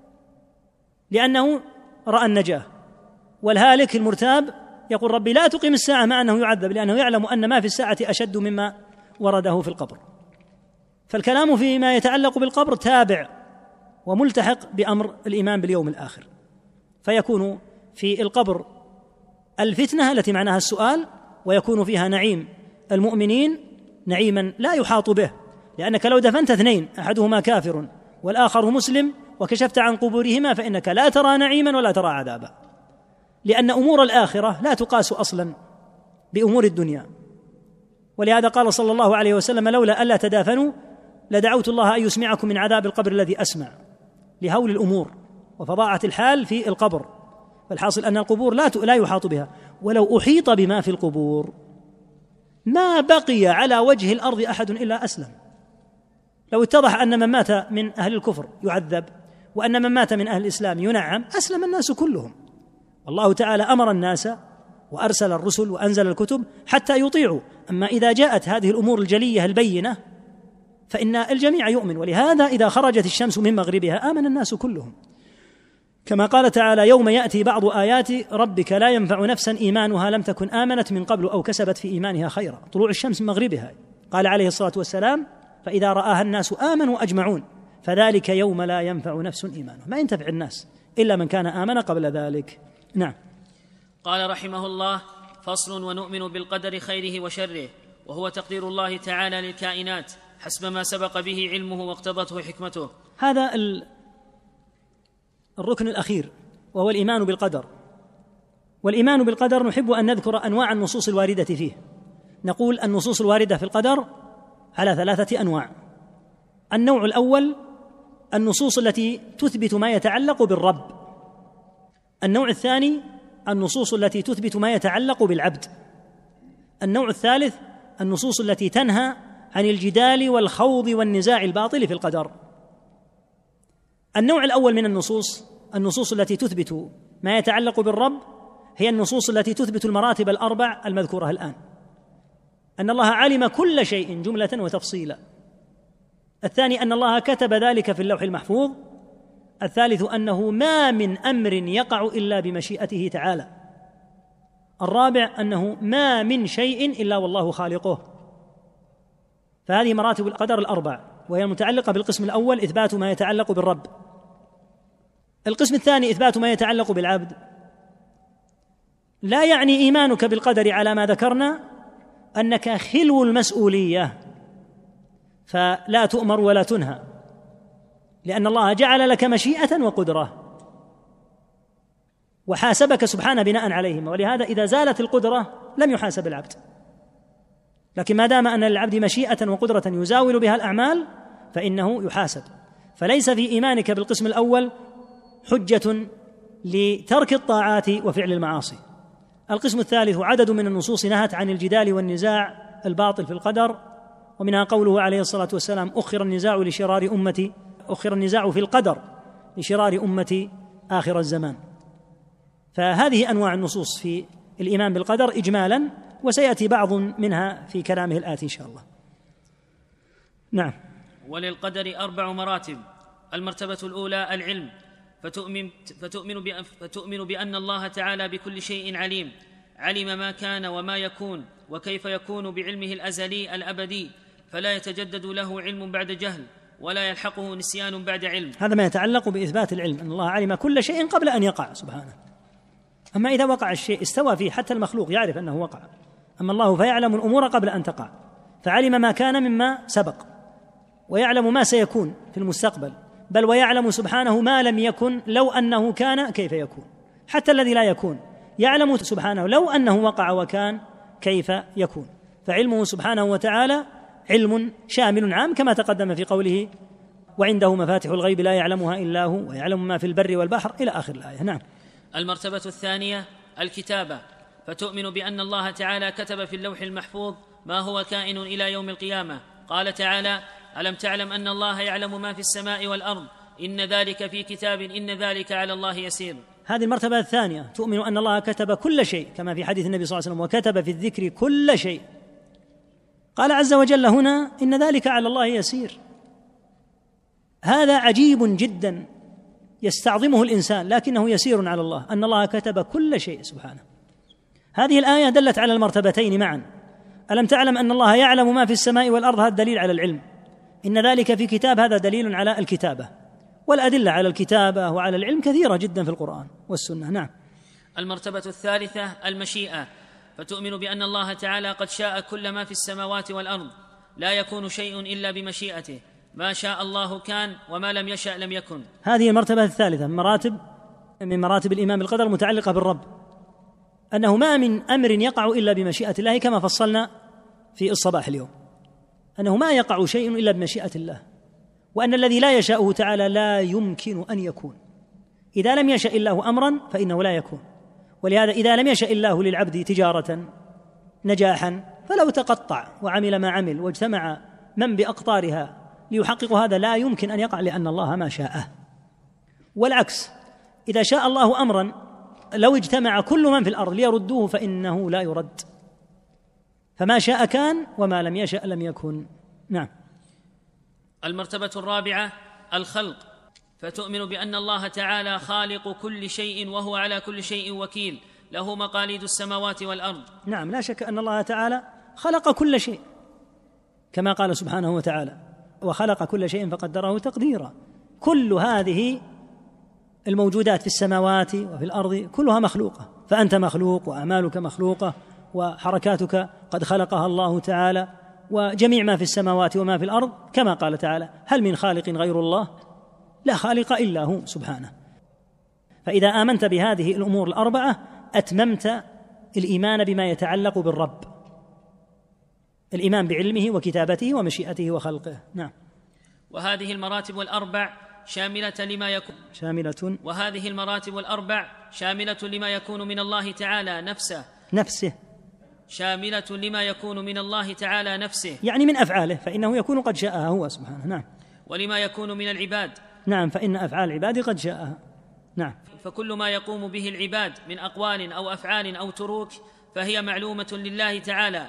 لأنه رأى النجاة. والهالك المرتاب يقول: ربي لا تقم الساعة، مع أنه يعذب، لأنه يعلم أن ما في الساعة أشد مما ورده في القبر. فالكلام فيما يتعلق بالقبر تابع وملتحق بأمر الإيمان باليوم الآخر، فيكون في القبر الفتنة التي معناها السؤال، ويكون فيها نعيم المؤمنين نعيما لا يحاط به، لأنك لو دفنت 2 أحدهما كافر والآخر مسلم وكشفت عن قبورهما فإنك لا ترى نعيما ولا ترى عذابا، لأن أمور الآخرة لا تقاس أصلا بأمور الدنيا. ولهذا قال صلى الله عليه وسلم: لولا ألا تدافنوا لدعوت الله أن يسمعكم من عذاب القبر الذي أسمع، لهول الأمور وفظاعة الحال في القبر. فالحاصل أن القبور لا يحاط بها، ولو أحيط بما في القبور ما بقي على وجه الأرض أحد إلا أسلم. لو اتضح أن من مات من أهل الكفر يعذب وأن من مات من أهل الإسلام ينعم، أسلم الناس كلهم. والله تعالى أمر الناس وأرسل الرسل وأنزل الكتب حتى يطيعوا. أما إذا جاءت هذه الأمور الجلية البينة فإن الجميع يؤمن، ولهذا إذا خرجت الشمس من مغربها آمن الناس كلهم، كما قال تعالى: يوم يأتي بعض آيات ربك لا ينفع نفسا إيمانها لم تكن آمنت من قبل أو كسبت في إيمانها خيرا. طلوع الشمس من مغربها. قال عليه الصلاة والسلام: فإذا رآها الناس آمنوا أجمعون، فذلك يوم لا ينفع نفس إيمانها. ما ينتفع الناس إلا من كان آمن قبل ذلك. نعم. قال رحمه الله: فصل: ونؤمن بالقدر خيره وشره، وهو تقدير الله تعالى للكائنات حسب ما سبق به علمه واقتضته حكمته. هذا الركن الأخير وهو الإيمان بالقدر. والإيمان بالقدر نحب أن نذكر أنواع النصوص الواردة فيه. نقول النصوص الواردة في القدر على 3 أنواع. النوع الأول النصوص التي تثبت ما يتعلق بالرب. النوع الثاني النصوص التي تثبت ما يتعلق بالعبد. النوع الثالث النصوص التي تنهى عن الجدال والخوض والنزاع الباطل في القدر. النوع الأول من النصوص التي تثبت ما يتعلق بالرب هي النصوص التي تثبت المراتب الأربع المذكورة الآن، أن الله علم كل شيء جملة وتفصيلا. الثاني أن الله كتب ذلك في اللوح المحفوظ. الثالث أنه ما من أمر يقع إلا بمشيئته تعالى. الرابع أنه ما من شيء إلا والله خالقه. فهذه مراتب القدر الأربع، وهي متعلقة بالقسم الأول إثبات ما يتعلق بالرب. القسم الثاني إثبات ما يتعلق بالعبد. لا يعني إيمانك بالقدر على ما ذكرنا أنك خلو المسؤولية فلا تؤمر ولا تنهى، لأن الله جعل لك مشيئة وقدرة وحاسبك سبحانه بناء عليهما، ولهذا إذا زالت القدرة لم يحاسب العبد. لكن ما دام أن للعبد مشيئة وقدرة يزاول بها الأعمال فإنه يحاسب. فليس في إيمانك بالقسم الأول حجة لترك الطاعات وفعل المعاصي. القسم الثالث عدد من النصوص نهت عن الجدال والنزاع الباطل في القدر، ومنها قوله عليه الصلاة والسلام: أخر النزاع في القدر لشرار أمتي آخر الزمان. فهذه أنواع النصوص في الإيمان بالقدر إجمالا، وسيأتي بعض منها في كلامه الآتي إن شاء الله. نعم. وللقدر 4 مراتب. المرتبة الأولى العلم، فتؤمن بأن الله تعالى بكل شيء عليم، علم ما كان وما يكون وكيف يكون بعلمه الأزلي الأبدي، فلا يتجدد له علم بعد جهل ولا يلحقه نسيان بعد علم. هذا ما يتعلق بإثبات العلم، أن الله علم كل شيء قبل أن يقع سبحانه. أما إذا وقع الشيء استوى فيه، حتى المخلوق يعرف أنه وقع، أما الله فيعلم الأمور قبل أن تقع، فعلم ما كان مما سبق ويعلم ما سيكون في المستقبل، بل ويعلم سبحانه ما لم يكن لو أنه كان كيف يكون. حتى الذي لا يكون يعلم سبحانه لو أنه وقع وكان كيف يكون. فعلمه سبحانه وتعالى علم شامل عام، كما تقدم في قوله: وعنده مفاتح الغيب لا يعلمها إلا هو ويعلم ما في البر والبحر، إلى آخر الآية. نعم. المرتبة الثانية الكتابة، فتؤمن بأن الله تعالى كتب في اللوح المحفوظ ما هو كائن إلى يوم القيامة. قال تعالى: ألم تعلم أن الله يعلم ما في السماء والأرض إن ذلك في كتاب إن ذلك على الله يسير. هذه المرتبة الثانية، تؤمن أن الله كتب كل شيء، كما في حديث النبي صلى الله عليه وسلم: وكتب في الذكر كل شيء. قال عز وجل هنا: إن ذلك على الله يسير. هذا عجيب جدا يستعظمه الإنسان، لكنه يسير على الله، أن الله كتب كل شيء سبحانه. هذه الآية دلت على المرتبتين معا. ألم تعلم أن الله يعلم ما في السماء والأرض، هذا دليل على العلم. إن ذلك في كتاب، هذا دليل على الكتابة. والأدلة على الكتابة وعلى العلم كثيرة جدا في القرآن والسنة. نعم. المرتبة الثالثة المشيئة، فتؤمن بأن الله تعالى قد شاء كل ما في السماوات والأرض، لا يكون شيء إلا بمشيئته، ما شاء الله كان وما لم يشأ لم يكن. هذه المرتبة الثالثة من مراتب الإيمان بالقدر المتعلقة بالرب، أنه ما من أمر يقع إلا بمشيئة الله، كما فصلنا في الصباح اليوم، أنه ما يقع شيء إلا بمشيئة الله، وأن الذي لا يشاءه تعالى لا يمكن أن يكون. إذا لم يشأ الله أمرا فإنه لا يكون. ولهذا إذا لم يشأ الله للعبد تجارة نجاحا فلو تقطع وعمل ما عمل واجتمع من بأقطارها ليحقق هذا لا يمكن أن يقع، لأن الله ما شاءه. والعكس، إذا شاء الله أمرا لو اجتمع كل من في الأرض ليردوه فإنه لا يرد. فما شاء كان وما لم يشأ لم يكن. نعم. المرتبة الرابعة الخلق، فتؤمن بأن الله تعالى خالق كل شيء وهو على كل شيء وكيل، له مقاليد السماوات والأرض. نعم، لا شك أن الله تعالى خلق كل شيء، كما قال سبحانه وتعالى: وخلق كل شيء فقدره تقديرا. كل هذه الموجودات في السماوات وفي الأرض كلها مخلوقة، فأنت مخلوق وأعمالك مخلوقة وحركاتك قد خلقها الله تعالى، وجميع ما في السماوات وما في الأرض، كما قال تعالى: هل من خالق غير الله؟ لا خالق إلا هو سبحانه. فإذا آمنت بهذه الأمور الأربعة أتممت الإيمان بما يتعلق بالرب، الإيمان بعلمه وكتابته ومشيئته وخلقه. نعم. وهذه المراتب الأربع شاملة لما يكون من الله تعالى نفسه شاملة لما يكون من الله تعالى نفسه، يعني من أفعاله، فإنه يكون قد شاءها هو سبحانه. نعم. ولما يكون من العباد. نعم، فإن أفعال العباد قد شاءها. نعم. فكل ما يقوم به العباد من أقوال أو أفعال أو تروك فهي معلومة لله تعالى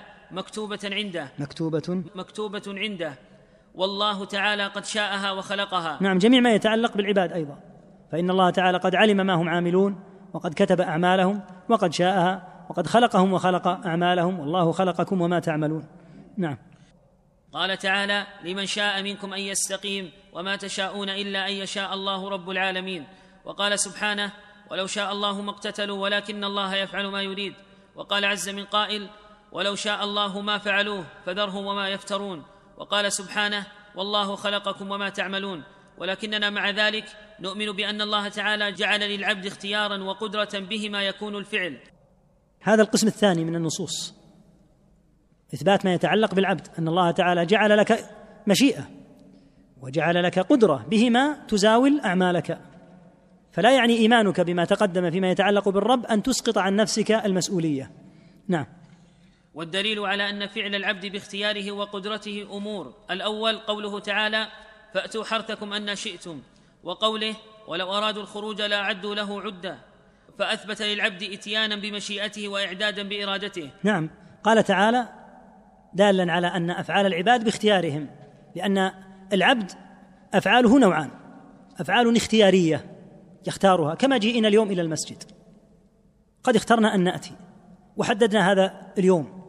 مكتوبة عنده، والله تعالى قد شاءها وخلقها. نعم، جميع ما يتعلق بالعباد أيضا، فإن الله تعالى قد علم ما هم عاملون، وقد كتب أعمالهم، وقد شاءها، وقد خلقهم وخلق أعمالهم، والله خلقكم وما تعملون. نعم. قال تعالى: لمن شاء منكم أن يستقيم وما تشاءون إلا أن يشاء الله رب العالمين. وقال سبحانه: ولو شاء الله ما اقتتلوا ولكن الله يفعل ما يريد. وقال عز من قائل: ولو شاء الله ما فعلوه فذرهم وما يفترون. وقال سبحانه: والله خلقكم وما تعملون. ولكننا مع ذلك نؤمن بأن الله تعالى جعل للعبد اختيارا وقدرة بهما يكون الفعل. هذا القسم الثاني من النصوص، إثبات ما يتعلق بالعبد، أن الله تعالى جعل لك مشيئة وجعل لك قدرة بهما تزاول أعمالك. فلا يعني إيمانك بما تقدم فيما يتعلق بالرب أن تسقط عن نفسك المسؤولية. نعم. والدليل على أن فعل العبد باختياره وقدرته أمور: الأول قوله تعالى: فأتوا حرثكم أن شئتم، وقوله: ولو أرادوا الخروج لأعدوا له عدة، فأثبت للعبد إتيانا بمشيئته وإعدادا بإرادته. نعم، قال تعالى دالا على أن أفعال العباد باختيارهم، لأن العبد أفعاله نوعان: أفعال اختيارية يختارها، كما جئنا اليوم إلى المسجد، قد اخترنا أن نأتي وحددنا هذا اليوم،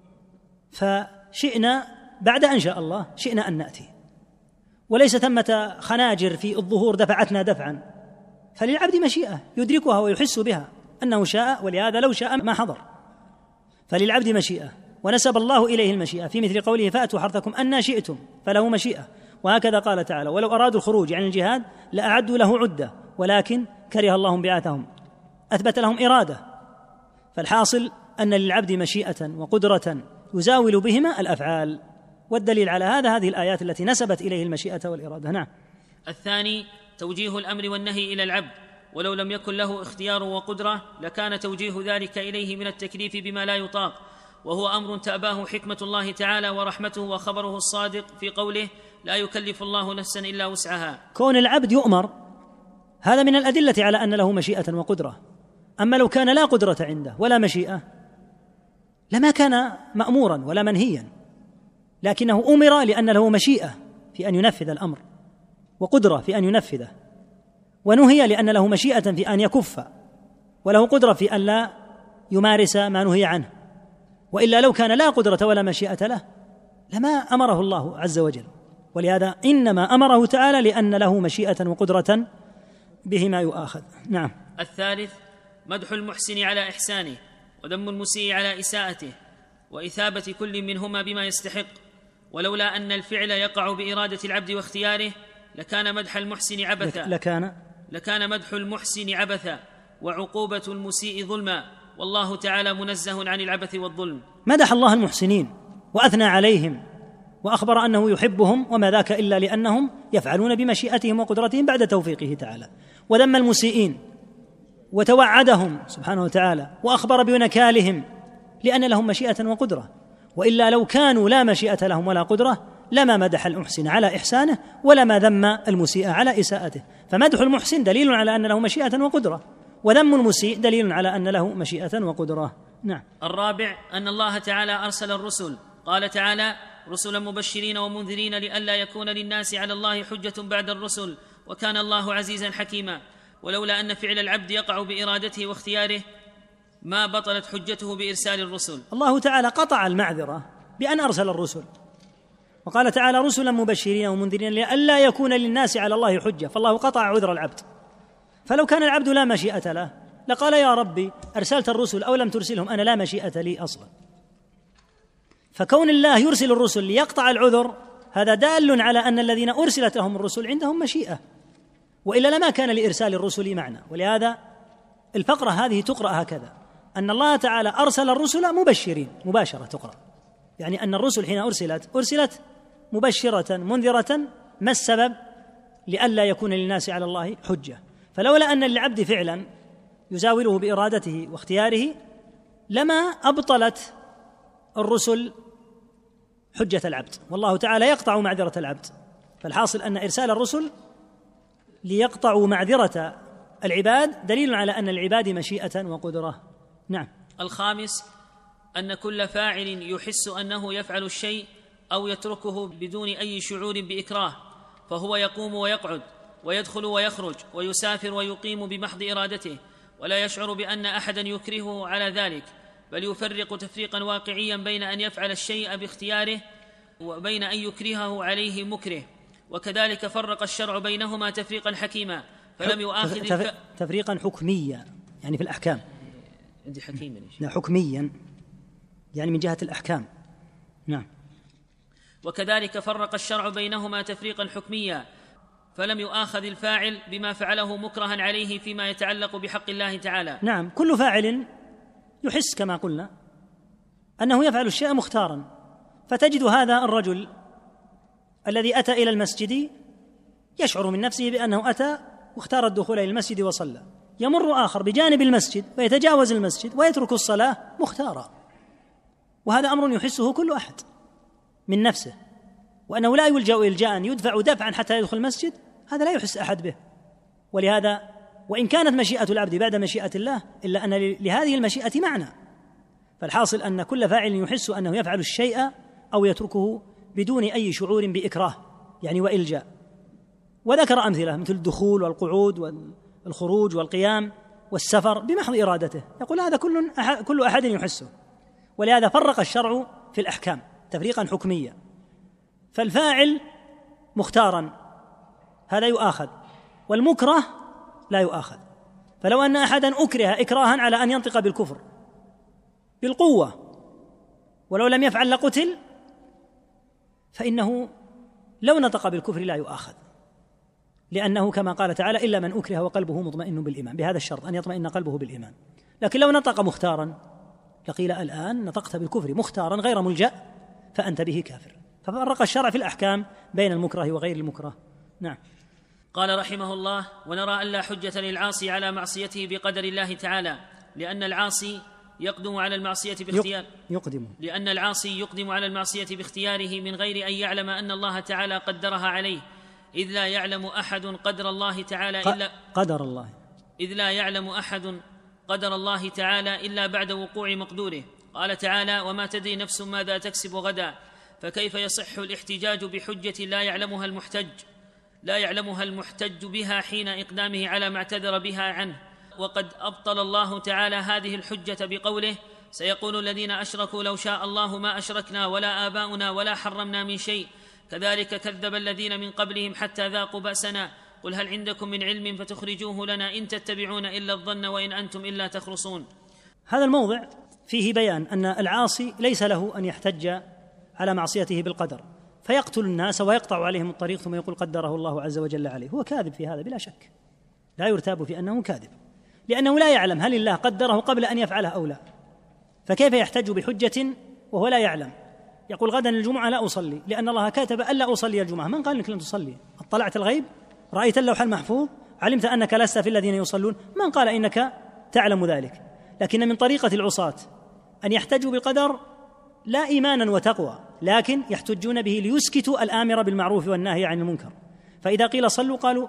فشئنا بعد أن شاء الله شئنا أن نأتي، وليس ثمة خناجر في الظهور دفعتنا دفعا، فللعبد مشيئة يدركها ويحس بها أنه شاء، ولهذا لو شاء ما حضر. فللعبد مشيئة، ونسب الله إليه المشيئة في مثل قوله: فأتوا حرثكم أن شئتم، فله مشيئة. وهكذا قال تعالى: ولو أرادوا الخروج عن الجهاد لأعدوا له عدة ولكن كره الله انبعاثهم، أثبت لهم إرادة. فالحاصل أن للعبد مشيئة وقدرة يزاول بهما الأفعال، والدليل على هذه الآيات التي نسبت إليه المشيئة والإرادة. نعم. الثاني توجيه الأمر والنهي إلى العبد، ولو لم يكن له اختيار وقدرة لكان توجيه ذلك إليه من التكليف بما لا يطاق، وهو أمر تأباه حكمة الله تعالى ورحمته وخبره الصادق في قوله: لا يكلف الله نفسا إلا وسعها. كون العبد يؤمر هذا من الأدلة على أن له مشيئة وقدرة. أما لو كان لا قدرة عنده ولا مشيئة لما كان مأمورا ولا منهيا، لكنه أمر لأن له مشيئة في أن ينفذ الأمر وقدرة في أن ينفذه، ونهي لأن له مشيئة في أن يكف وله قدرة في أن لا يمارس ما نهي عنه. وإلا لو كان لا قدرة ولا مشيئة له لما أمره الله عز وجل، ولهذا إنما أمره تعالى لأن له مشيئة وقدرة بهما يؤاخذ. نعم. الثالث مدح المحسن على إحسانه، وذم المسيء على إساءته، وإثابة كل منهما بما يستحق. ولولا أن الفعل يقع بإرادة العبد واختياره لكان مدح المحسن عبثا لكان مدح المحسن عبثا وعقوبة المسيء ظلما، والله تعالى منزه عن العبث والظلم. مدح الله المحسنين وأثنى عليهم وأخبر أنه يحبهم وما ذاك إلا لأنهم يفعلون بمشيئتهم وقدرتهم بعد توفيقه تعالى، وذم المسيئين وتوعدهم سبحانه وتعالى وأخبر بنكالهم لأن لهم مشيئة وقدرة، وإلا لو كانوا لا مشيئة لهم ولا قدرة لما مدح المحسن على إحسانه ولما ذم المسيء على إساءته. فمدح المحسن دليل على أن له مشيئة وقدرة، وذم المسيء دليل على أن له مشيئة وقدرة. نعم. الرابع أن الله تعالى أرسل الرسل، قال تعالى: رسلا مبشرين ومنذرين لئلا يكون للناس على الله حجة بعد الرسل وكان الله عزيزا حكيما. ولولا أن فعل العبد يقع بإرادته واختياره ما بطلت حجته بإرسال الرسل. الله تعالى قطع المعذرة بأن أرسل الرسل، وقال تعالى: رسلا مبشرين ومنذرين لئلا يكون للناس على الله حجة، فالله قطع عذر العبد. فلو كان العبد لا مشيئة له لقال: يا ربي أرسلت الرسل أو لم ترسلهم أنا لا مشيئة لي أصلا. فكون الله يرسل الرسل ليقطع العذر هذا دال على أن الذين أرسلت لهم الرسل عندهم مشيئة، وإلا لما كان لإرسال الرسل معنى. ولهذا الفقرة هذه تقرأ هكذا: أن الله تعالى أرسل الرسل مبشرين، مباشرة تقرأ، يعني أن الرسل حين أرسلت مبشرة منذرة. ما السبب؟ لئلا يكون للناس على الله حجة. فلولا أن للعبد فعلا يزاوله بإرادته واختياره لما أبطلت الرسل حجة العبد، والله تعالى يقطع معذرة العبد. فالحاصل أن إرسال الرسل ليقطعوا معذرة العباد دليل على أن العباد مشيئة وقدرة. نعم. الخامس أن كل فاعل يحس أنه يفعل الشيء أو يتركه بدون أي شعور بإكراه، فهو يقوم ويقعد ويدخل ويخرج ويسافر ويقيم بمحض إرادته، ولا يشعر بأن أحدا يكرهه على ذلك، بل يفرق تفريقا واقعيا بين أن يفعل الشيء باختياره وبين أن يكرهه عليه مكره. وكذلك فرق الشرع بينهما تفريقا حكيما، فلم يؤاخذ تفريقا حكميا، يعني في الأحكام. عندي حكيما، لا حكميا يعني من جهة الأحكام. نعم. وكذلك فرق الشرع بينهما تفريقا حكميا، فلم يؤاخذ الفاعل بما فعله مكرها عليه فيما يتعلق بحق الله تعالى. نعم. كل فاعل يحس كما قلنا أنه يفعل الشيء مختارا، فتجد هذا الرجل الذي أتى إلى المسجد يشعر من نفسه بأنه أتى واختار الدخول إلى المسجد وصلى، يمر آخر بجانب المسجد ويتجاوز المسجد ويترك الصلاة مختارا، وهذا أمر يحسه كل أحد من نفسه، وأنه لا يلجأ إلجاء يدفع دفعا حتى يدخل المسجد، هذا لا يحس أحد به. ولهذا وإن كانت مشيئة العبد بعد مشيئة الله إلا أن لهذه المشيئة معنى. فالحاصل أن كل فاعل يحس أنه يفعل الشيء أو يتركه بدون أي شعور بإكراه يعني وإلجاء. وذكر أمثلة مثل الدخول والقعود والخروج والقيام والسفر بمحض إرادته، يقول هذا كل أحد يحسه. ولهذا فرق الشرع في الأحكام تفريقا حكميا، فالفاعل مختارا هذا يؤاخذ، والمكره لا يؤاخذ. فلو أن أحدا أكره إكراها على أن ينطق بالكفر بالقوة ولو لم يفعل لقتل، فإنه لو نطق بالكفر لا يؤاخذ، لأنه كما قال تعالى: إلا من أكره وقلبه مطمئن بالإيمان، بهذا الشرط أن يطمئن قلبه بالإيمان. لكن لو نطق مختارا لقيل الآن نطقت بالكفر مختارا غير ملجأ فأنت به كافر. ففرق الشرع في الأحكام بين المكره وغير المكره. نعم. قال رحمه الله: ونرى أن لا حجة للعاصي على معصيته بقدر الله تعالى، لأن العاصي يقدم على المعصية باختيار لأن العاصي يقدم على المعصية باختياره من غير أن يعلم أن الله تعالى قدرها عليه، إذ لا يعلم أحد قدر الله تعالى إلا بعد وقوع مقدوره. قال تعالى: وما تدري نفس ماذا تكسب غدا. فكيف يصح الاحتجاج بحجة لا يعلمها المحتج بها حين إقدامه على ما اعتذر بها عنه؟ وقد أبطل الله تعالى هذه الحجة بقوله: سيقول الذين أشركوا لو شاء الله ما أشركنا ولا آباؤنا ولا حرمنا من شيء، كذلك كذب الذين من قبلهم حتى ذاقوا بأسنا، قل هل عندكم من علم فتخرجوه لنا إن تتبعون إلا الظن وإن أنتم إلا تخرصون. هذا الموضع فيه بيان أن العاصي ليس له أن يحتج على معصيته بالقدر فيقتل الناس ويقطع عليهم الطريق ثم يقول قدره الله عز وجل عليه. هو كاذب في هذا بلا شك، لا يرتاب في أنه كاذب، لأنه لا يعلم هل الله قدره قبل أن يفعله أو لا، فكيف يحتج بحجة وهو لا يعلم؟ يقول غدا الجمعة لا أصلي لأن الله كتب ألا أصلي الجمعة. من قال لك لن تصلي؟ اطلعت الغيب؟ رأيت اللوح المحفوظ؟ علمت أنك لست في الذين يصلون؟ من قال إنك تعلم ذلك؟ لكن من طريقة العصاة أن يحتجوا بالقدر لا إيمانا وتقوى، لكن يحتجون به ليسكتوا الآمر بالمعروف والناهي عن المنكر. فإذا قيل صلوا قالوا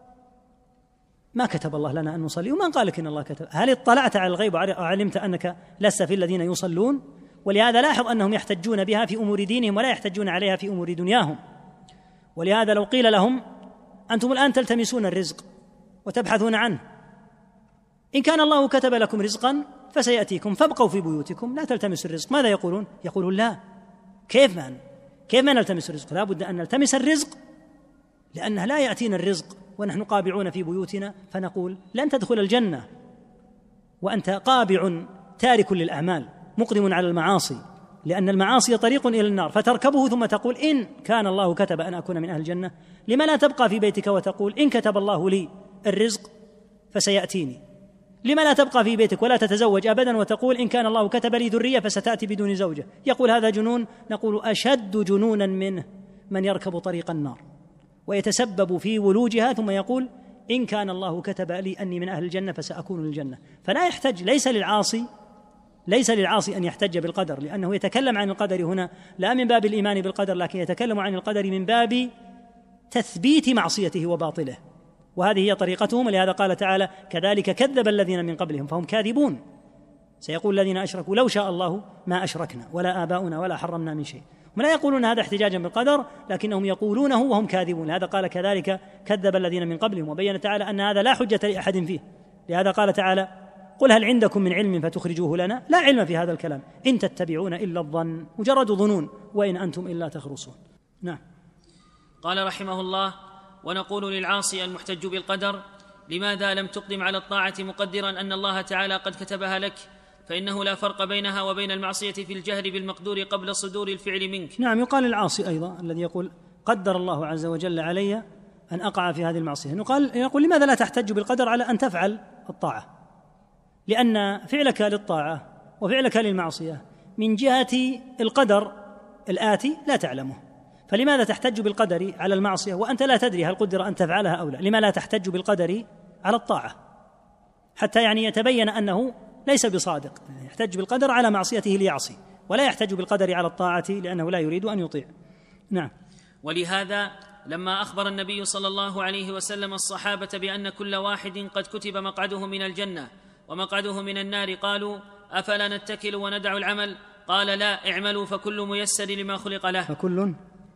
ما كتب الله لنا أن نصلي. ومن قال لك إن الله كتب؟ هل اطلعت على الغيب وعلمت أنك لست في الذين يصلون؟ ولهذا لاحظ أنهم يحتجون بها في أمور دينهم ولا يحتجون عليها في أمور دنياهم. ولهذا لو قيل لهم أنتم الآن تلتمسون الرزق وتبحثون عنه، إن كان الله كتب لكم رزقا فسيأتيكم فابقوا في بيوتكم لا تلتمسوا الرزق، ماذا يقولون؟ يقولون لا، كيف ما نلتمس الرزق؟ لا بد أن نلتمس الرزق لأنه لا يأتينا الرزق ونحن قابعون في بيوتنا، فنقول لن تدخل الجنة وأنت قابع تارك للأعمال مقدم على المعاصي، لأن المعاصي طريق إلى النار، فتركبه ثم تقول إن كان الله كتب أن أكون من أهل الجنة. لما لا تبقى في بيتك وتقول إن كتب الله لي الرزق فسيأتيني؟ لما لا تبقى في بيتك ولا تتزوج أبدا وتقول إن كان الله كتب لي ذرية فستأتي بدون زوجة؟ يقول هذا جنون. نقول أشد جنونا منه من يركب طريق النار ويتسبب في ولوجها ثم يقول إن كان الله كتب لي أني من أهل الجنة فسأكون للجنة. فلا يحتج، ليس للعاصي أن يحتج بالقدر، لأنه يتكلم عن القدر هنا لا من باب الإيمان بالقدر، لكن يتكلم عن القدر من باب تثبيت معصيته وباطله، وهذه هي طريقتهم. ولهذا قال تعالى كذلك كذب الذين من قبلهم فهم كاذبون. سيقول الذين أشركوا لو شاء الله ما أشركنا ولا آباؤنا ولا حرمنا من شيء. هم لا يقولون هذا احتجاجا بالقدر، لكنهم يقولونه وهم كاذبون. لهذا قال كذلك كذب الذين من قبلهم، وبين تعالى أن هذا لا حجة لأحد فيه. لهذا قال تعالى قل هل عندكم من علم فتخرجوه لنا؟ لا علم في هذا الكلام، إن تتبعون إلا الظن، مجرد ظنون، وإن أنتم إلا تخرصون. نعم. قال رحمه الله: ونقول للعاصي المحتج بالقدر لماذا لم تقدم على الطاعة مقدرا أن الله تعالى قد كتبها لك، فإنه لا فرق بينها وبين المعصية في الجهر بالمقدور قبل صدور الفعل منك. نعم. يقال العاصي أيضا الذي يقول قدر الله عز وجل علي أن أقع في هذه المعصية، يقول لماذا لا تحتج بالقدر على أن تفعل الطاعة؟ لأن فعلك للطاعة وفعلك للمعصية من جهة القدر الآتي لا تعلمه، فلماذا تحتج بالقدر على المعصية وأنت لا تدري هل قدر أن تفعلها أو لا؟ لما لا تحتج بالقدر على الطاعة حتى يتبين أنه ليس بصادق؟ يحتج بالقدر على معصيته ليعصي، ولا يحتج بالقدر على الطاعة لأنه لا يريد أن يطيع. نعم. ولهذا لما أخبر النبي صلى الله عليه وسلم الصحابة بأن كل واحد قد كتب مقعده من الجنة ومقعده من النار قالوا أفلا نتكل وندع العمل؟ قال لا، اعملوا فكل ميسر لما خلق له. فكل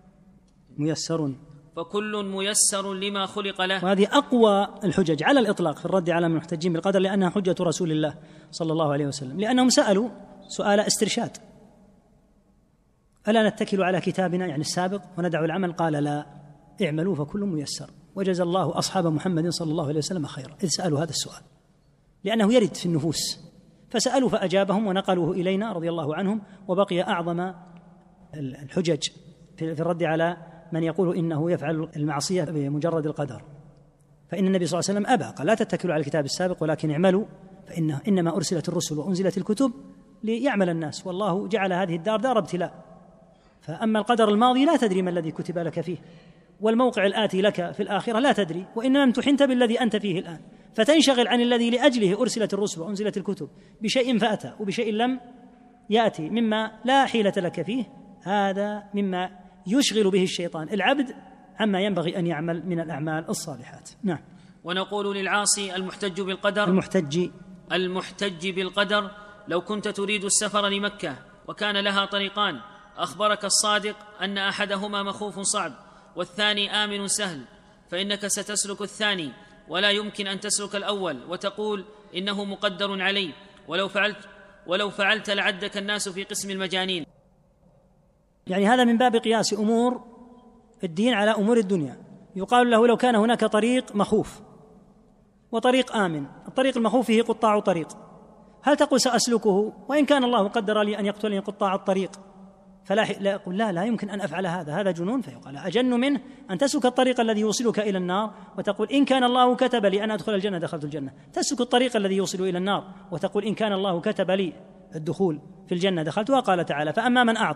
ميسر لما خلق له. وهذه أقوى الحجج على الإطلاق في الرد على المحتجين بالقدر، لأنها حجة رسول الله صلى الله عليه وسلم، لأنهم سألوا سؤال استرشاد: ألا نتكل على كتابنا يعني السابق وندع العمل؟ قال لا، اعملوا فكل ميسر. وجزى الله أصحاب محمد صلى الله عليه وسلم خيرا إذ سألوا هذا السؤال، لأنه يرد في النفوس، فسألوا فأجابهم ونقلوه إلينا رضي الله عنهم. وبقي أعظم الحجج في الرد على من يقول إنه يفعل المعصية بمجرد القدر، فإن النبي صلى الله عليه وسلم أبى، قال لا تتكلوا على الكتاب السابق ولكن اعملوا، فإنه إنما أرسلت الرسل وأنزلت الكتب ليعمل الناس، والله جعل هذه الدار دار ابتلاء. فأما القدر الماضي لا تدري ما الذي كتب لك فيه، والموقع الآتي لك في الآخرة لا تدري، وإنما امتحنت بالذي أنت فيه الآن، فتنشغل عن الذي لأجله أرسلت الرسل وأنزلت الكتب بشيء فأتى وبشيء لم يأتي مما لا حيلة لك فيه. هذا مما يشغل به الشيطان العبد عما ينبغي أن يعمل من الأعمال الصالحات. نعم. ونقول للعاصي المحتج بالقدر المحتج بالقدر لو كنت تريد السفر لمكة وكان لها طريقان، أخبرك الصادق أن أحدهما مخوف صعب والثاني آمن سهل، فإنك ستسلك الثاني ولا يمكن أن تسلك الأول وتقول إنه مقدر علي، ولو فعلت لعدك الناس في قسم المجانين. يعني هذا من باب قياس أمور الدين على أمور الدنيا. يقال له لو كان هناك طريق مخوف وطريق آمن، الطريق المخوف فيه قطاع طريق، هل تقول سأسلكه وإن كان الله قدر لي أن يقتلني قطاع الطريق؟ فلا يقول لا يمكن أن أفعل هذا جنون. فيقال أجن منه أن تسلك الطريق الذي يوصلك إلى النار وتقول إن كان الله كتب لي أن أدخل الجنة دخلت الجنة. تسلك الطريق الذي يوصل إلى النار وتقول إن كان الله كتب لي الدخول في الجنة دخلتها. قال تعالى فأما من أعطى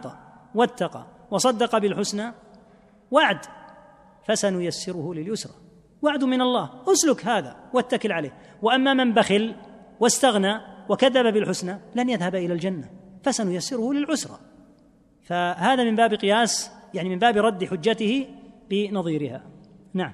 واتقى وصدق بالحسنى وعد، فسنيسره لليسرى، وعد من الله، أسلك هذا واتكل عليه. وأما من بخل واستغنى وكذب بالحسنى لن يذهب إلى الجنة، فسنيسره للعسرى. فهذا من باب قياس، يعني من باب رد حجته بنظيرها. نعم.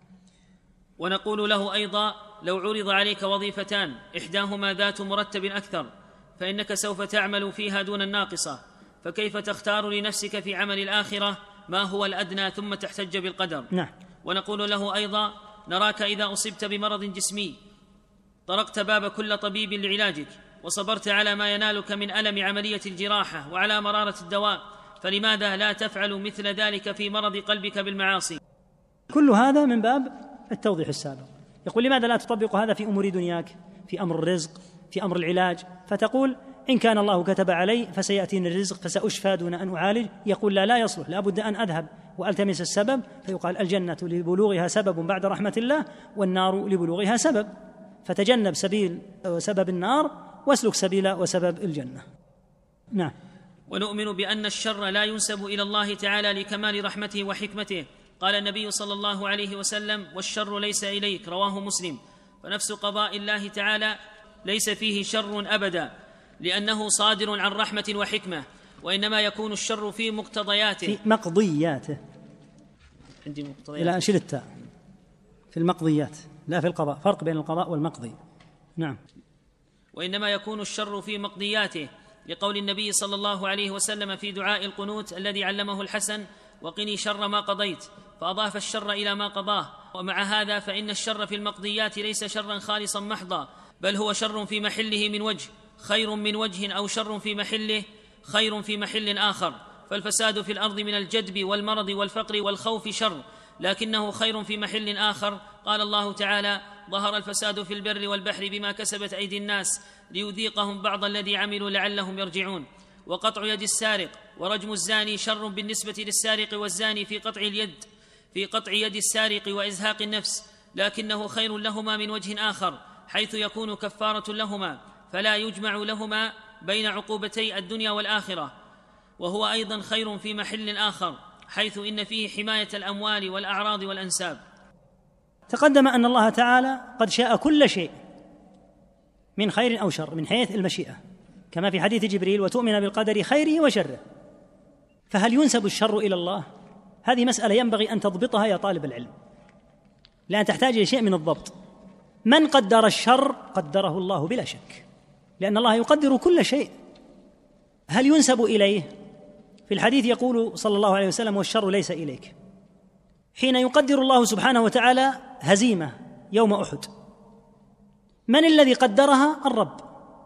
ونقول له أيضا: لو عرض عليك وظيفتان إحداهما ذات مرتب أكثر فإنك سوف تعمل فيها دون الناقصة، فكيف تختار لنفسك في عمل الآخرة ما هو الأدنى ثم تحتج بالقدر؟ نعم. ونقول له أيضا: نراك إذا أصبت بمرض جسمي طرقت باب كل طبيب لعلاجك، وصبرت على ما ينالك من ألم عملية الجراحة وعلى مرارة الدواء، فلماذا لا تفعل مثل ذلك في مرض قلبك بالمعاصي؟ كل هذا من باب التوضيح السابق. يقول: لماذا لا تطبق هذا في أمور دنياك، في أمر الرزق، في أمر العلاج؟ فتقول: إن كان الله كتب علي فسيأتيني الرزق فسأشفى دون أن أعالج. يقول: لا يصلح، لا بد أن أذهب وألتمس السبب. فيقال: الجنة لبلوغها سبب بعد رحمة الله، والنار لبلوغها سبب، فتجنب سبيل وسبب النار واسلك سبيل وسبب الجنة. نعم. ونؤمن بأن الشر لا ينسب إلى الله تعالى لكمال رحمته وحكمته. قال النبي صلى الله عليه وسلم: والشر ليس إليك، رواه مسلم. فنفس قضاء الله تعالى ليس فيه شر أبدا، لأنه صادر عن رحمة وحكمة، وإنما يكون الشر في مقتضياته، في مقضياته. عندي مقتضيات، لا أشيل التاء، في المقضيات لا في القضاء، فرق بين القضاء والمقضي. نعم. وإنما يكون الشر في مقضياته، لقول النبي صلى الله عليه وسلم في دعاء القنوت الذي علمه الحسن: وقني شر ما قضيت، فأضاف الشر إلى ما قضاه. ومع هذا فإن الشر في المقضيات ليس شرا خالصا محضا، بل هو شر في محله من وجه، خير من وجه، أو شر في محله خير في محل آخر. فالفساد في الأرض من الجدب والمرض والفقر والخوف شر، لكنه خير في محل آخر. قال الله تعالى: ظهر الفساد في البر والبحر بما كسبت أيدي الناس ليذيقهم بعض الذي عملوا لعلهم يرجعون. وقطع يد السارق ورجم الزاني شر بالنسبة للسارق والزاني في قطع يد السارق وإزهاق النفس، لكنه خير لهما من وجه آخر، حيث يكون كفارة لهما، فلا يجمع لهما بين عقوبتي الدنيا والآخرة. وهو أيضا خير في محل آخر، حيث إن فيه حماية الأموال والأعراض والأنساب. تقدم أن الله تعالى قد شاء كل شيء من خير أو شر من حيث المشيئة، كما في حديث جبريل: وتؤمن بالقدر خيره وشره. فهل ينسب الشر إلى الله؟ هذه مسألة ينبغي أن تضبطها يا طالب العلم، لأن تحتاج إلى شيء من الضبط. من قدر الشر قدره الله بلا شك، لأن الله يقدر كل شيء. هل ينسب إليه؟ في الحديث يقول صلى الله عليه وسلم: والشر ليس إليك. حين يقدر الله سبحانه وتعالى هزيمة يوم أحد، من الذي قدرها؟ الرب.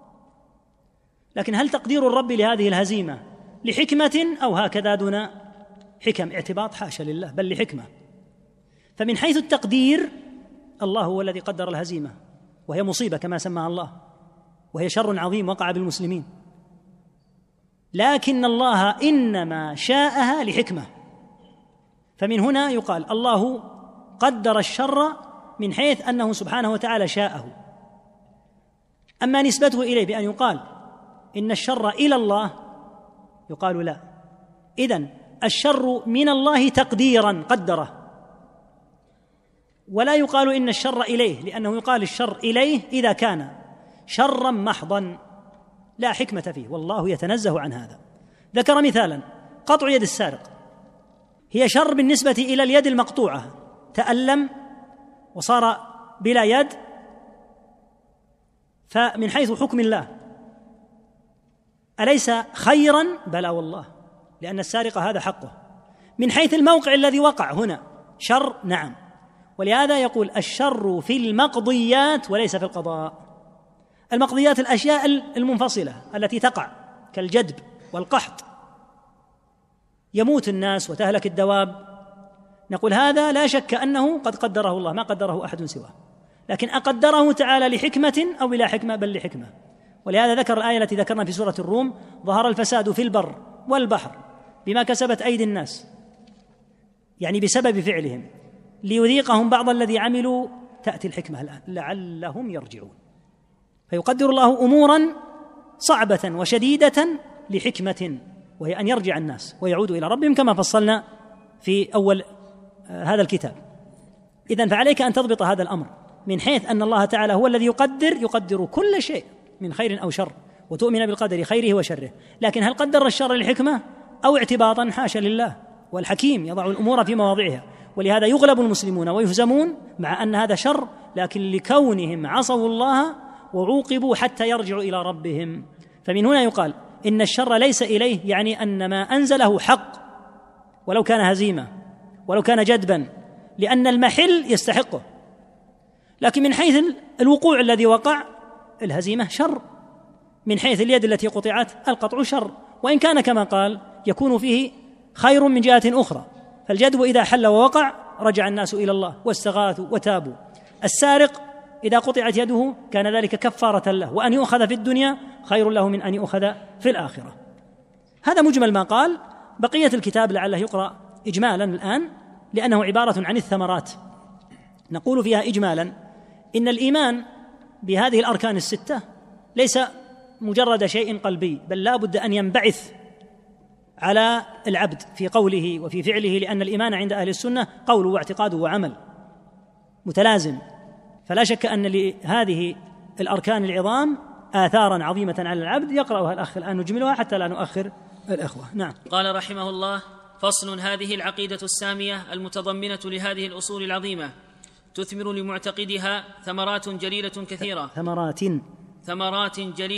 لكن هل تقدير الرب لهذه الهزيمة لحكمة أو هكذا دون حكم اعتباط؟ حاشا لله، بل لحكمة. فمن حيث التقدير الله هو الذي قدر الهزيمة، وهي مصيبة كما سماها الله، وهي شر عظيم وقع بالمسلمين، لكن الله إنما شاءها لحكمة. فمن هنا يقال الله قدر الشر من حيث أنه سبحانه وتعالى شاءه. أما نسبته إليه بأن يقال إن الشر إلى الله، يقال لا، إذن الشر من الله تقديرا قدره، ولا يقال إن الشر إليه، لأنه يقال الشر إليه إذا كان شرا محضا لا حكمة فيه، والله يتنزه عن هذا. ذكر مثالا: قطع يد السارق، هي شر بالنسبة إلى اليد المقطوعة، تألم وصار بلا يد، فمن حيث حكم الله أليس خيرا؟ بلى والله، لأن السارق هذا حقه. من حيث الموقع الذي وقع هنا شر، نعم. ولهذا يقول: الشر في المقضيات وليس في القضاء. المقضيات الأشياء المنفصلة التي تقع كالجدب والقحط، يموت الناس وتهلك الدواب، نقول هذا لا شك أنه قد قدره الله، ما قدره أحد سواه، لكن أقدره تعالى لحكمة أو بلا حكمة؟ بل لحكمة. ولهذا ذكر الآية التي ذكرنا في سورة الروم: ظهر الفساد في البر والبحر بما كسبت أيدي الناس، يعني بسبب فعلهم، ليذيقهم بعض الذي عملوا. تأتي الحكمة الآن: لعلهم يرجعون. فيقدر الله أمورا صعبة وشديدة لحكمة وهي أن يرجع الناس ويعودوا إلى ربهم كما فصلنا في أول هذا الكتاب. إذن فعليك أن تضبط هذا الأمر من حيث أن الله تعالى هو الذي يقدر كل شيء من خير أو شر، وتؤمن بالقدر خيره وشره. لكن هل قدر الشر للحكمة أو اعتباطا؟ حاشا لله، والحكيم يضع الأمور في مواضعها. ولهذا يغلب المسلمون ويهزمون مع أن هذا شر، لكن لكونهم عصوا الله وعوقبوا حتى يرجعوا إلى ربهم. فمن هنا يقال إن الشر ليس إليه، يعني أن ما أنزله حق ولو كان هزيمة ولو كان جدبا، لأن المحل يستحقه. لكن من حيث الوقوع الذي وقع الهزيمة شر، من حيث اليد التي قطعت القطع شر، وإن كان كما قال يكون فيه خير من جهة أخرى. فالجدب إذا حل ووقع رجع الناس إلى الله واستغاثوا وتابوا. السارق إذا قطعت يده كان ذلك كفارة له، وأن يؤخذ في الدنيا خير له من أن يؤخذ في الآخرة. هذا مجمل ما قال. بقية الكتاب لعله يقرأ إجمالا الآن، لأنه عبارة عن الثمرات. نقول فيها إجمالا إن الإيمان بهذه الأركان الستة ليس مجرد شيء قلبي، بل لا بد أن ينبعث على العبد في قوله وفي فعله، لأن الإيمان عند أهل السنة قول واعتقاد وعمل متلازم. فلا شك أن لهذه الأركان العظام آثارا عظيمة على العبد يقرأها الأخ الآن نجملها حتى لا نؤخر الإخوة. نعم. قال رحمه الله: فصل. هذه العقيدة السامية المتضمنة لهذه الأصول العظيمة تثمر لمعتقدها ثمرات جليلة كثيرة. ثمرات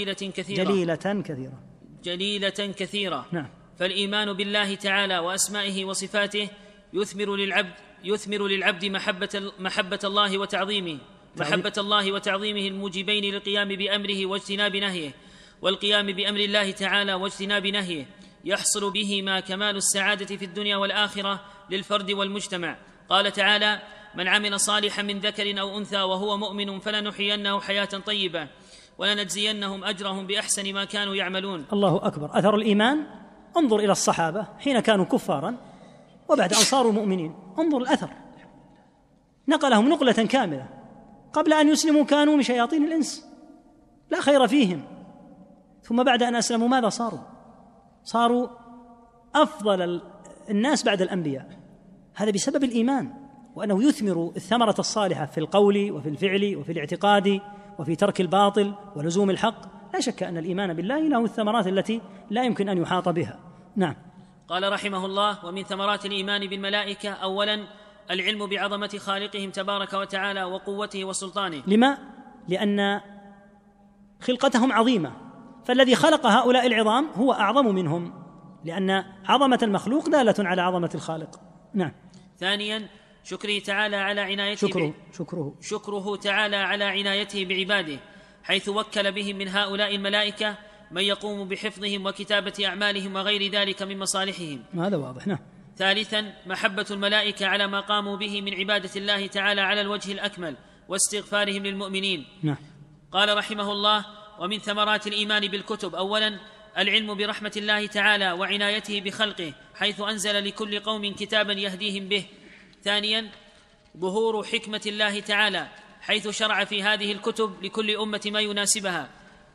جليلة كثيرة. نعم. فالإيمان بالله تعالى وأسمائه وصفاته يثمر للعبد محبة الله وتعظيمه الموجبين للقيام بأمره واجتناب نهيه، والقيام بأمر الله تعالى واجتناب نهيه يحصل بهما كمال السعادة في الدنيا والآخرة للفرد والمجتمع. قال تعالى: من عمل صالحا من ذكر أو أنثى وهو مؤمن فلنحيينه حياة طيبة ولنجزينهم أجرهم بأحسن ما كانوا يعملون. الله أكبر. أثر الإيمان، انظر إلى الصحابة حين كانوا كفارا وبعد أن صاروا مؤمنين، انظر الأثر، نقلهم نقلة كاملة. قبل أن يسلموا كانوا من شياطين الإنس لا خير فيهم، ثم بعد أن أسلموا ماذا صاروا أفضل الناس بعد الأنبياء. هذا بسبب الإيمان، وأنه يثمر الثمرة الصالحة في القول وفي الفعل وفي الاعتقاد وفي ترك الباطل ولزوم الحق. لا شك أن الإيمان بالله له الثمرات التي لا يمكن أن يحاط بها. نعم. قال رحمه الله: ومن ثمرات الإيمان بالملائكة أولا العلم بعظمة خالقهم تبارك وتعالى وقوته وسلطانه. لما؟ لأن خلقتهم عظيمة، فالذي خلق هؤلاء العظام هو أعظم منهم، لأن عظمة المخلوق دالة على عظمة الخالق. نعم. ثانيا شكره تعالى على عنايته شكره تعالى على عنايته بعباده، حيث وكل بهم من هؤلاء الملائكة من يقوم بحفظهم وكتابة أعمالهم وغير ذلك من مصالحهم. هذا واضح. نعم. ثالثا محبة الملائكة على ما قاموا به من عبادة الله تعالى على الوجه الأكمل واستغفارهم للمؤمنين. نعم. قال رحمه الله: ومن ثمرات الإيمان بالكتب أولا العلم برحمة الله تعالى وعنايته بخلقه، حيث أنزل لكل قوم كتابا يهديهم به. ثانيا ظهور حكمة الله تعالى، حيث شرع في هذه الكتب لكل أمة ما يناسبها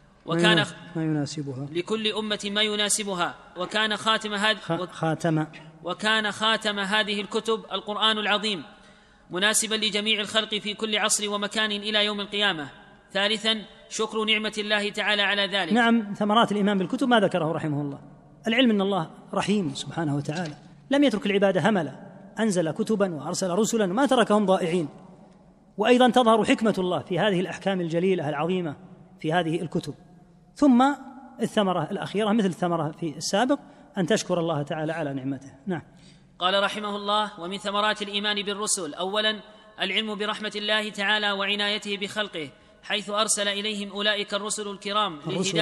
وكان خاتم هذه الكتب القرآن العظيم، مناسبا لجميع الخلق في كل عصر ومكان إلى يوم القيامة. ثالثا شكر نعمة الله تعالى على ذلك. نعم. ثمرات الإيمان بالكتب ما ذكره رحمه الله: العلم أن الله رحيم سبحانه وتعالى، لم يترك العبادة هملا، أنزل كتبا وأرسل رسلا ما تركهم ضائعين. وأيضا تظهر حكمة الله في هذه الأحكام الجليلة العظيمة في هذه الكتب. ثم الثمرة الأخيرة مثل الثمرة في السابق، أن تشكر الله تعالى على نعمته. نعم. قال رحمه الله: ومن ثمرات الإيمان بالرسل أولا العلم برحمة الله تعالى وعنايته بخلقه، حيث أرسل إليهم أولئك الرسل الكرام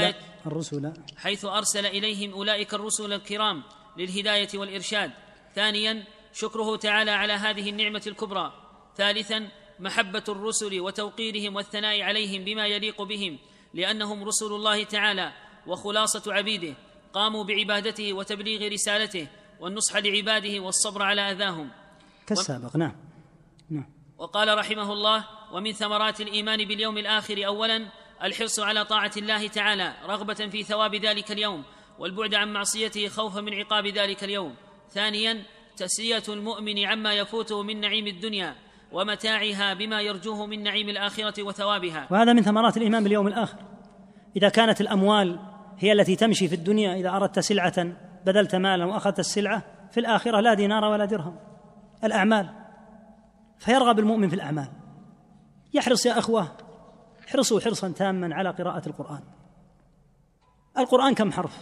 للهداية والإرشاد. ثانيا شكره تعالى على هذه النعمة الكبرى. ثالثا محبة الرسل وتوقيرهم والثناء عليهم بما يليق بهم، لأنهم رسل الله تعالى وخلاصة عبيده، قاموا بعبادته وتبليغ رسالته والنصح لعباده والصبر على أذاهم كالسابق. نعم. وقال رحمه الله: ومن ثمرات الإيمان باليوم الآخر أولا الحرص على طاعة الله تعالى رغبة في ثواب ذلك اليوم، والبعد عن معصيته خوفا من عقاب ذلك اليوم. ثانيا تسلية المؤمن عما يفوته من نعيم الدنيا ومتاعها بما يرجوه من نعيم الآخرة وثوابها. وهذا من ثمرات الإيمان باليوم الآخر. إذا كانت الأموال هي التي تمشي في الدنيا، إذا أردت سلعة بذلت مالا وأخذت السلعة، في الآخرة لا دينار ولا درهم، الأعمال. فيرغب المؤمن في الأعمال. يحرص يا أخوة، احرصوا حرصا تاما على قراءة القرآن. القرآن كم حرف؟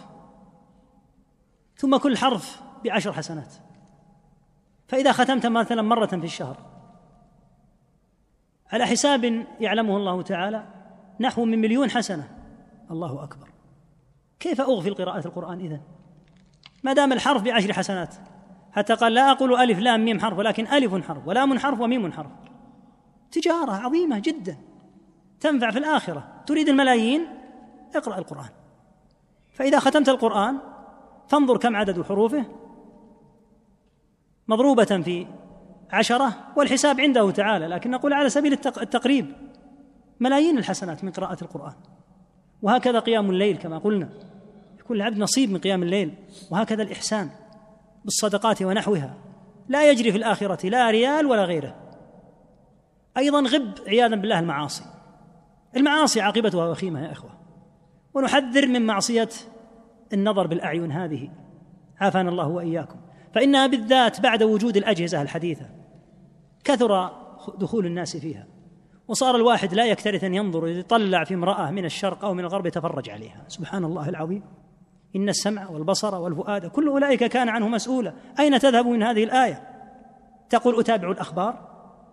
ثم كل حرف ب10 حسنات. فإذا ختمت مثلا مرة في الشهر على حساب يعلمه الله تعالى نحو من 1,000,000 حسنة. الله أكبر. كيف أغفل قراءة القرآن إذن ما دام الحرف ب10 حسنات؟ حتى قال لا أقول ألف لام ميم حرف، ولكن ألف حرف ولام حرف وميم حرف. تجارة عظيمة جدا تنفع في الآخرة. تريد الملايين، اقرأ القرآن. فإذا ختمت القرآن فانظر كم عدد حروفه مضروبة في 10، والحساب عنده تعالى، لكن نقول على سبيل التقريب ملايين الحسنات من قراءة القرآن. وهكذا قيام الليل كما قلنا، يكون العبد نصيب من قيام الليل. وهكذا الإحسان بالصدقات ونحوها، لا يجري في الآخرة لا ريال ولا غيره. أيضا غب عياذا بالله المعاصي. المعاصي عاقبتها وخيمة يا إخوة، ونحذر من معصية النظر بالأعين هذه، عافانا الله وإياكم. فإنها بالذات بعد وجود الأجهزة الحديثة كثر دخول الناس فيها، وصار الواحد لا يكترث أن ينظر يطلع في امرأة من الشرق أو من الغرب يتفرج عليها. سبحان الله العظيم. إن السمع والبصر والفؤاد كل أولئك كان عنه مسؤولا. أين تذهب من هذه الآية؟ تقول أتابع الأخبار،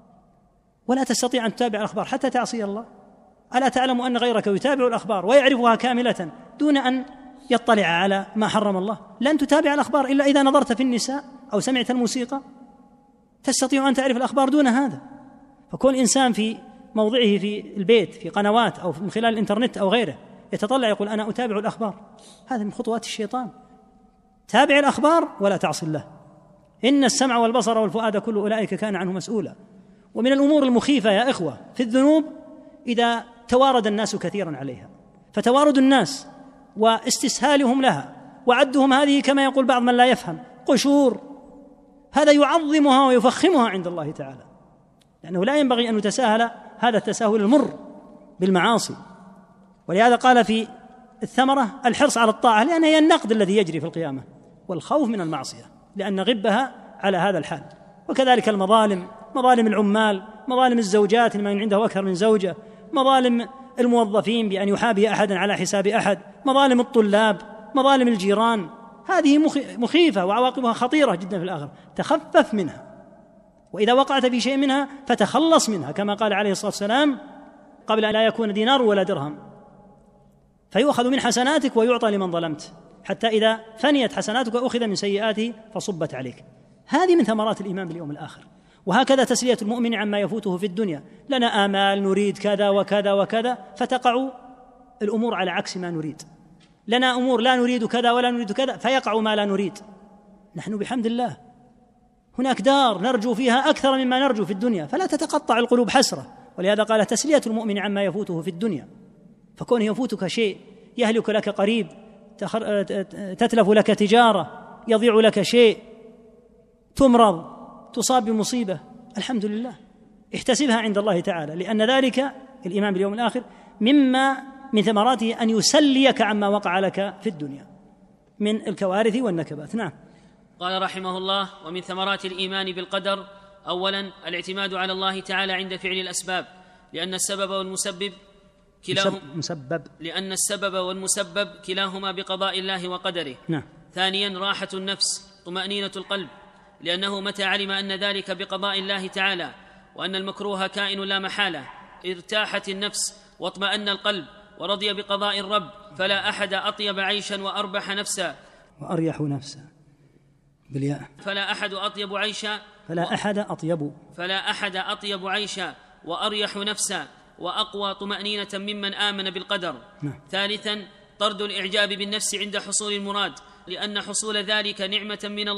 ولا تستطيع أن تتابع الأخبار حتى تعصي الله. ألا تعلم أن غيرك يتابع الأخبار ويعرفها كاملة دون أن يطلع على ما حرم الله؟ لن تتابع الأخبار إلا إذا نظرت في النساء أو سمعت الموسيقى. تستطيع أن تعرف الأخبار دون هذا. فكون إنسان في موضعه في البيت في قنوات أو من خلال الإنترنت أو غيره يتطلع يقول أنا أتابع الأخبار، هذا من خطوات الشيطان. تابع الأخبار ولا تعصي الله. إن السمع والبصر والفؤاد كل أولئك كان عنه مسؤولا. ومن الأمور المخيفة يا إخوة في الذنوب إذا توارد الناس كثيرا عليها، فتوارد الناس واستسهالهم لها وعدهم هذه كما يقول بعض من لا يفهم قشور، هذا يعظمها ويفخمها عند الله تعالى، لأنه لا ينبغي أن يتساهل هذا التساهل المر بالمعاصي. ولهذا قال في الثمرة الحرص على الطاعة، لأن هي النقد الذي يجري في القيامة، والخوف من المعصية لأن غبها على هذا الحال. وكذلك المظالم، مظالم العمال، مظالم الزوجات من عنده أكثر من زوجة، مظالم الموظفين بأن يحابي أحدا على حساب أحد، مظالم الطلاب، مظالم الجيران، هذه مخيفة وعواقبها خطيرة جدا في الآخرة. تخفف منها، وإذا وقعت في شيء منها فتخلص منها، كما قال عليه الصلاة والسلام قبل أن لا يكون دينار ولا درهم، فيؤخذ من حسناتك ويعطى لمن ظلمت، حتى إذا فنيت حسناتك أخذ من سيئاته فصبت عليك. هذه من ثمرات الإيمان باليوم الآخر. وهكذا تسلية المؤمن عما يفوته في الدنيا. لنا آمال نريد كذا وكذا وكذا، فتقع الأمور على عكس ما نريد. لنا أمور لا نريد كذا ولا نريد كذا، فيقع ما لا نريد. نحن بحمد الله هناك دار نرجو فيها أكثر مما نرجو في الدنيا، فلا تتقطع القلوب حسرة. ولهذا قال تسلية المؤمن عما يفوته في الدنيا. فكون يفوتك شيء، يهلك لك قريب، تتلف لك تجارة، يضيع لك شيء، تمرض، تصاب بمصيبة، الحمد لله، احتسبها عند الله تعالى، لأن ذلك الإيمان باليوم الآخر مما من ثمراته أن يسليك عما وقع لك في الدنيا من الكوارث والنكبات. نعم. قال رحمه الله: ومن ثمرات الإيمان بالقدر أولا الاعتماد على الله تعالى عند فعل الأسباب، لأن السبب والمسبب كلاهما بقضاء الله وقدره. نعم. ثانيا راحة النفس، طمأنينة القلب، لأنه متى علم أن ذلك بقضاء الله تعالى وأن المكروه كائن لا محالة ارتاحت النفس واطمأن القلب ورضي بقضاء الرب، فلا أحد أطيب عيشا وأربح نفسا وأريح نفسا بالياء، فلا أحد أطيب عيشا وأريح نفسا وأقوى طمأنينة ممن آمن بالقدر. ثالثا طرد الإعجاب بالنفس عند حصول المراد، لأن حصول ذلك نعمة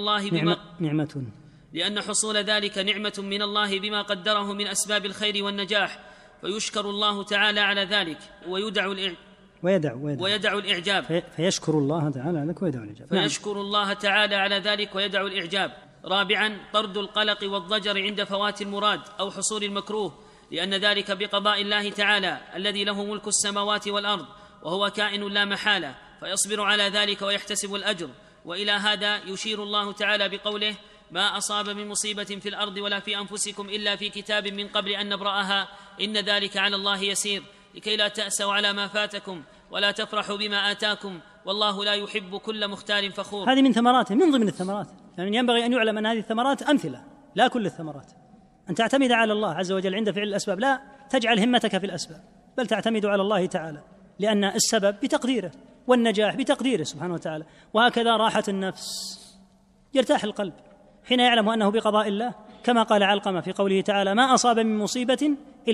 من الله بما قدره من أسباب الخير والنجاح، فيشكر الله تعالى على ذلك ويدع الإعجاب. فيشكر الله تعالى على ذلك ويدع الإعجاب. فيشكر الله تعالى على ذلك ويدع الإعجاب. رابعا، طرد القلق والضجر عند فوات المراد أو حصول المكروه، لأن ذلك بقضاء الله تعالى الذي له ملك السماوات والأرض، وهو كائن لا محالة، فيصبر على ذلك ويحتسب الأجر. وإلى هذا يشير الله تعالى بقوله: ما أصاب من مصيبة في الأرض ولا في أنفسكم إلا في كتاب من قبل أن نبرأها إن ذلك على الله يسير، لكي لا تأسوا على ما فاتكم ولا تفرحوا بما آتاكم والله لا يحب كل مختال فخور. هذه من ثمراته، من ضمن الثمرات، يعني ينبغي أن يعلم أن هذه الثمرات أمثلة، لا كل الثمرات. أن تعتمد على الله عز وجل عند فعل الأسباب، لا تجعل همتك في الأسباب، بل تعتمد على الله تعالى، لأن السبب بتقديره والنجاح بتقديره سبحانه وتعالى. وهكذا راحة النفس، يرتاح القلب حين يعلم أنه بقضاء الله، كما قال علقمة في قوله تعالى: ما أصاب من مصيبة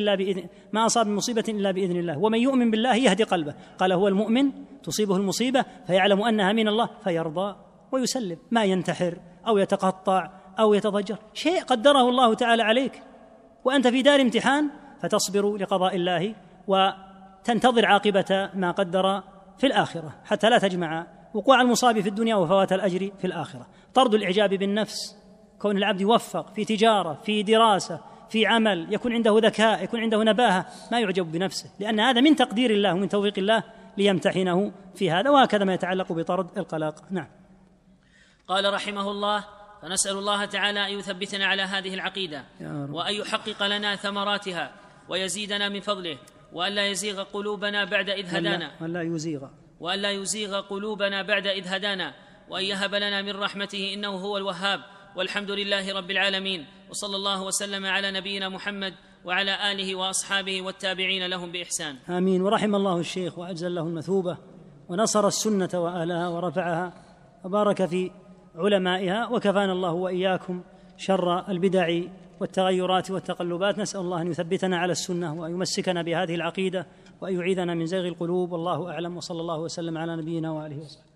إلا بإذن الله، ومن يؤمن بالله يهدي قلبه. قال: هو المؤمن تصيبه المصيبة فيعلم أنها من الله فيرضى ويسلم، ما ينتحر أو يتقطع أو يتضجر، شيء قدره الله تعالى عليك وأنت في دار امتحان، فتصبر لقضاء الله وتنتظر عاقبة ما قدر في الآخرة، حتى لا تجمع وقوع المصاب في الدنيا وفوات الأجر في الآخرة. طرد الإعجاب بالنفس، كون العبد يوفق في تجارة، في دراسة، في عمل، يكون عنده ذكاء، يكون عنده نباهة، ما يعجب بنفسه، لأن هذا من تقدير الله ومن توفيق الله ليمتحنه في هذا. وهكذا ما يتعلق بطرد القلق. نعم. قال رحمه الله: فنسأل الله تعالى أن يثبتنا على هذه العقيدة، وأن يحقق لنا ثمراتها ويزيدنا من فضله، وأن لا يزيغ قلوبنا بعد إذ هدانا، وأن لا يزيغ قلوبنا بعد إذ هدانا، وأن يهب لنا من رحمته إنه هو الوهاب. والحمد لله رب العالمين، وصلى الله وسلم على نبينا محمد وعلى آله وأصحابه والتابعين لهم بإحسان. آمين. ورحم الله الشيخ وأجزل له المثوبة، ونصر السنة وأهلها ورفعها وبارك في علمائها، وكفانا الله وإياكم شر البدع والتغيرات والتقلبات. نسأل الله أن يثبتنا على السنة وأن يمسكنا بهذه العقيدة وأن يعيذنا من زيغ القلوب. والله أعلم، وصلى الله وسلم على نبينا وآله وصحبه.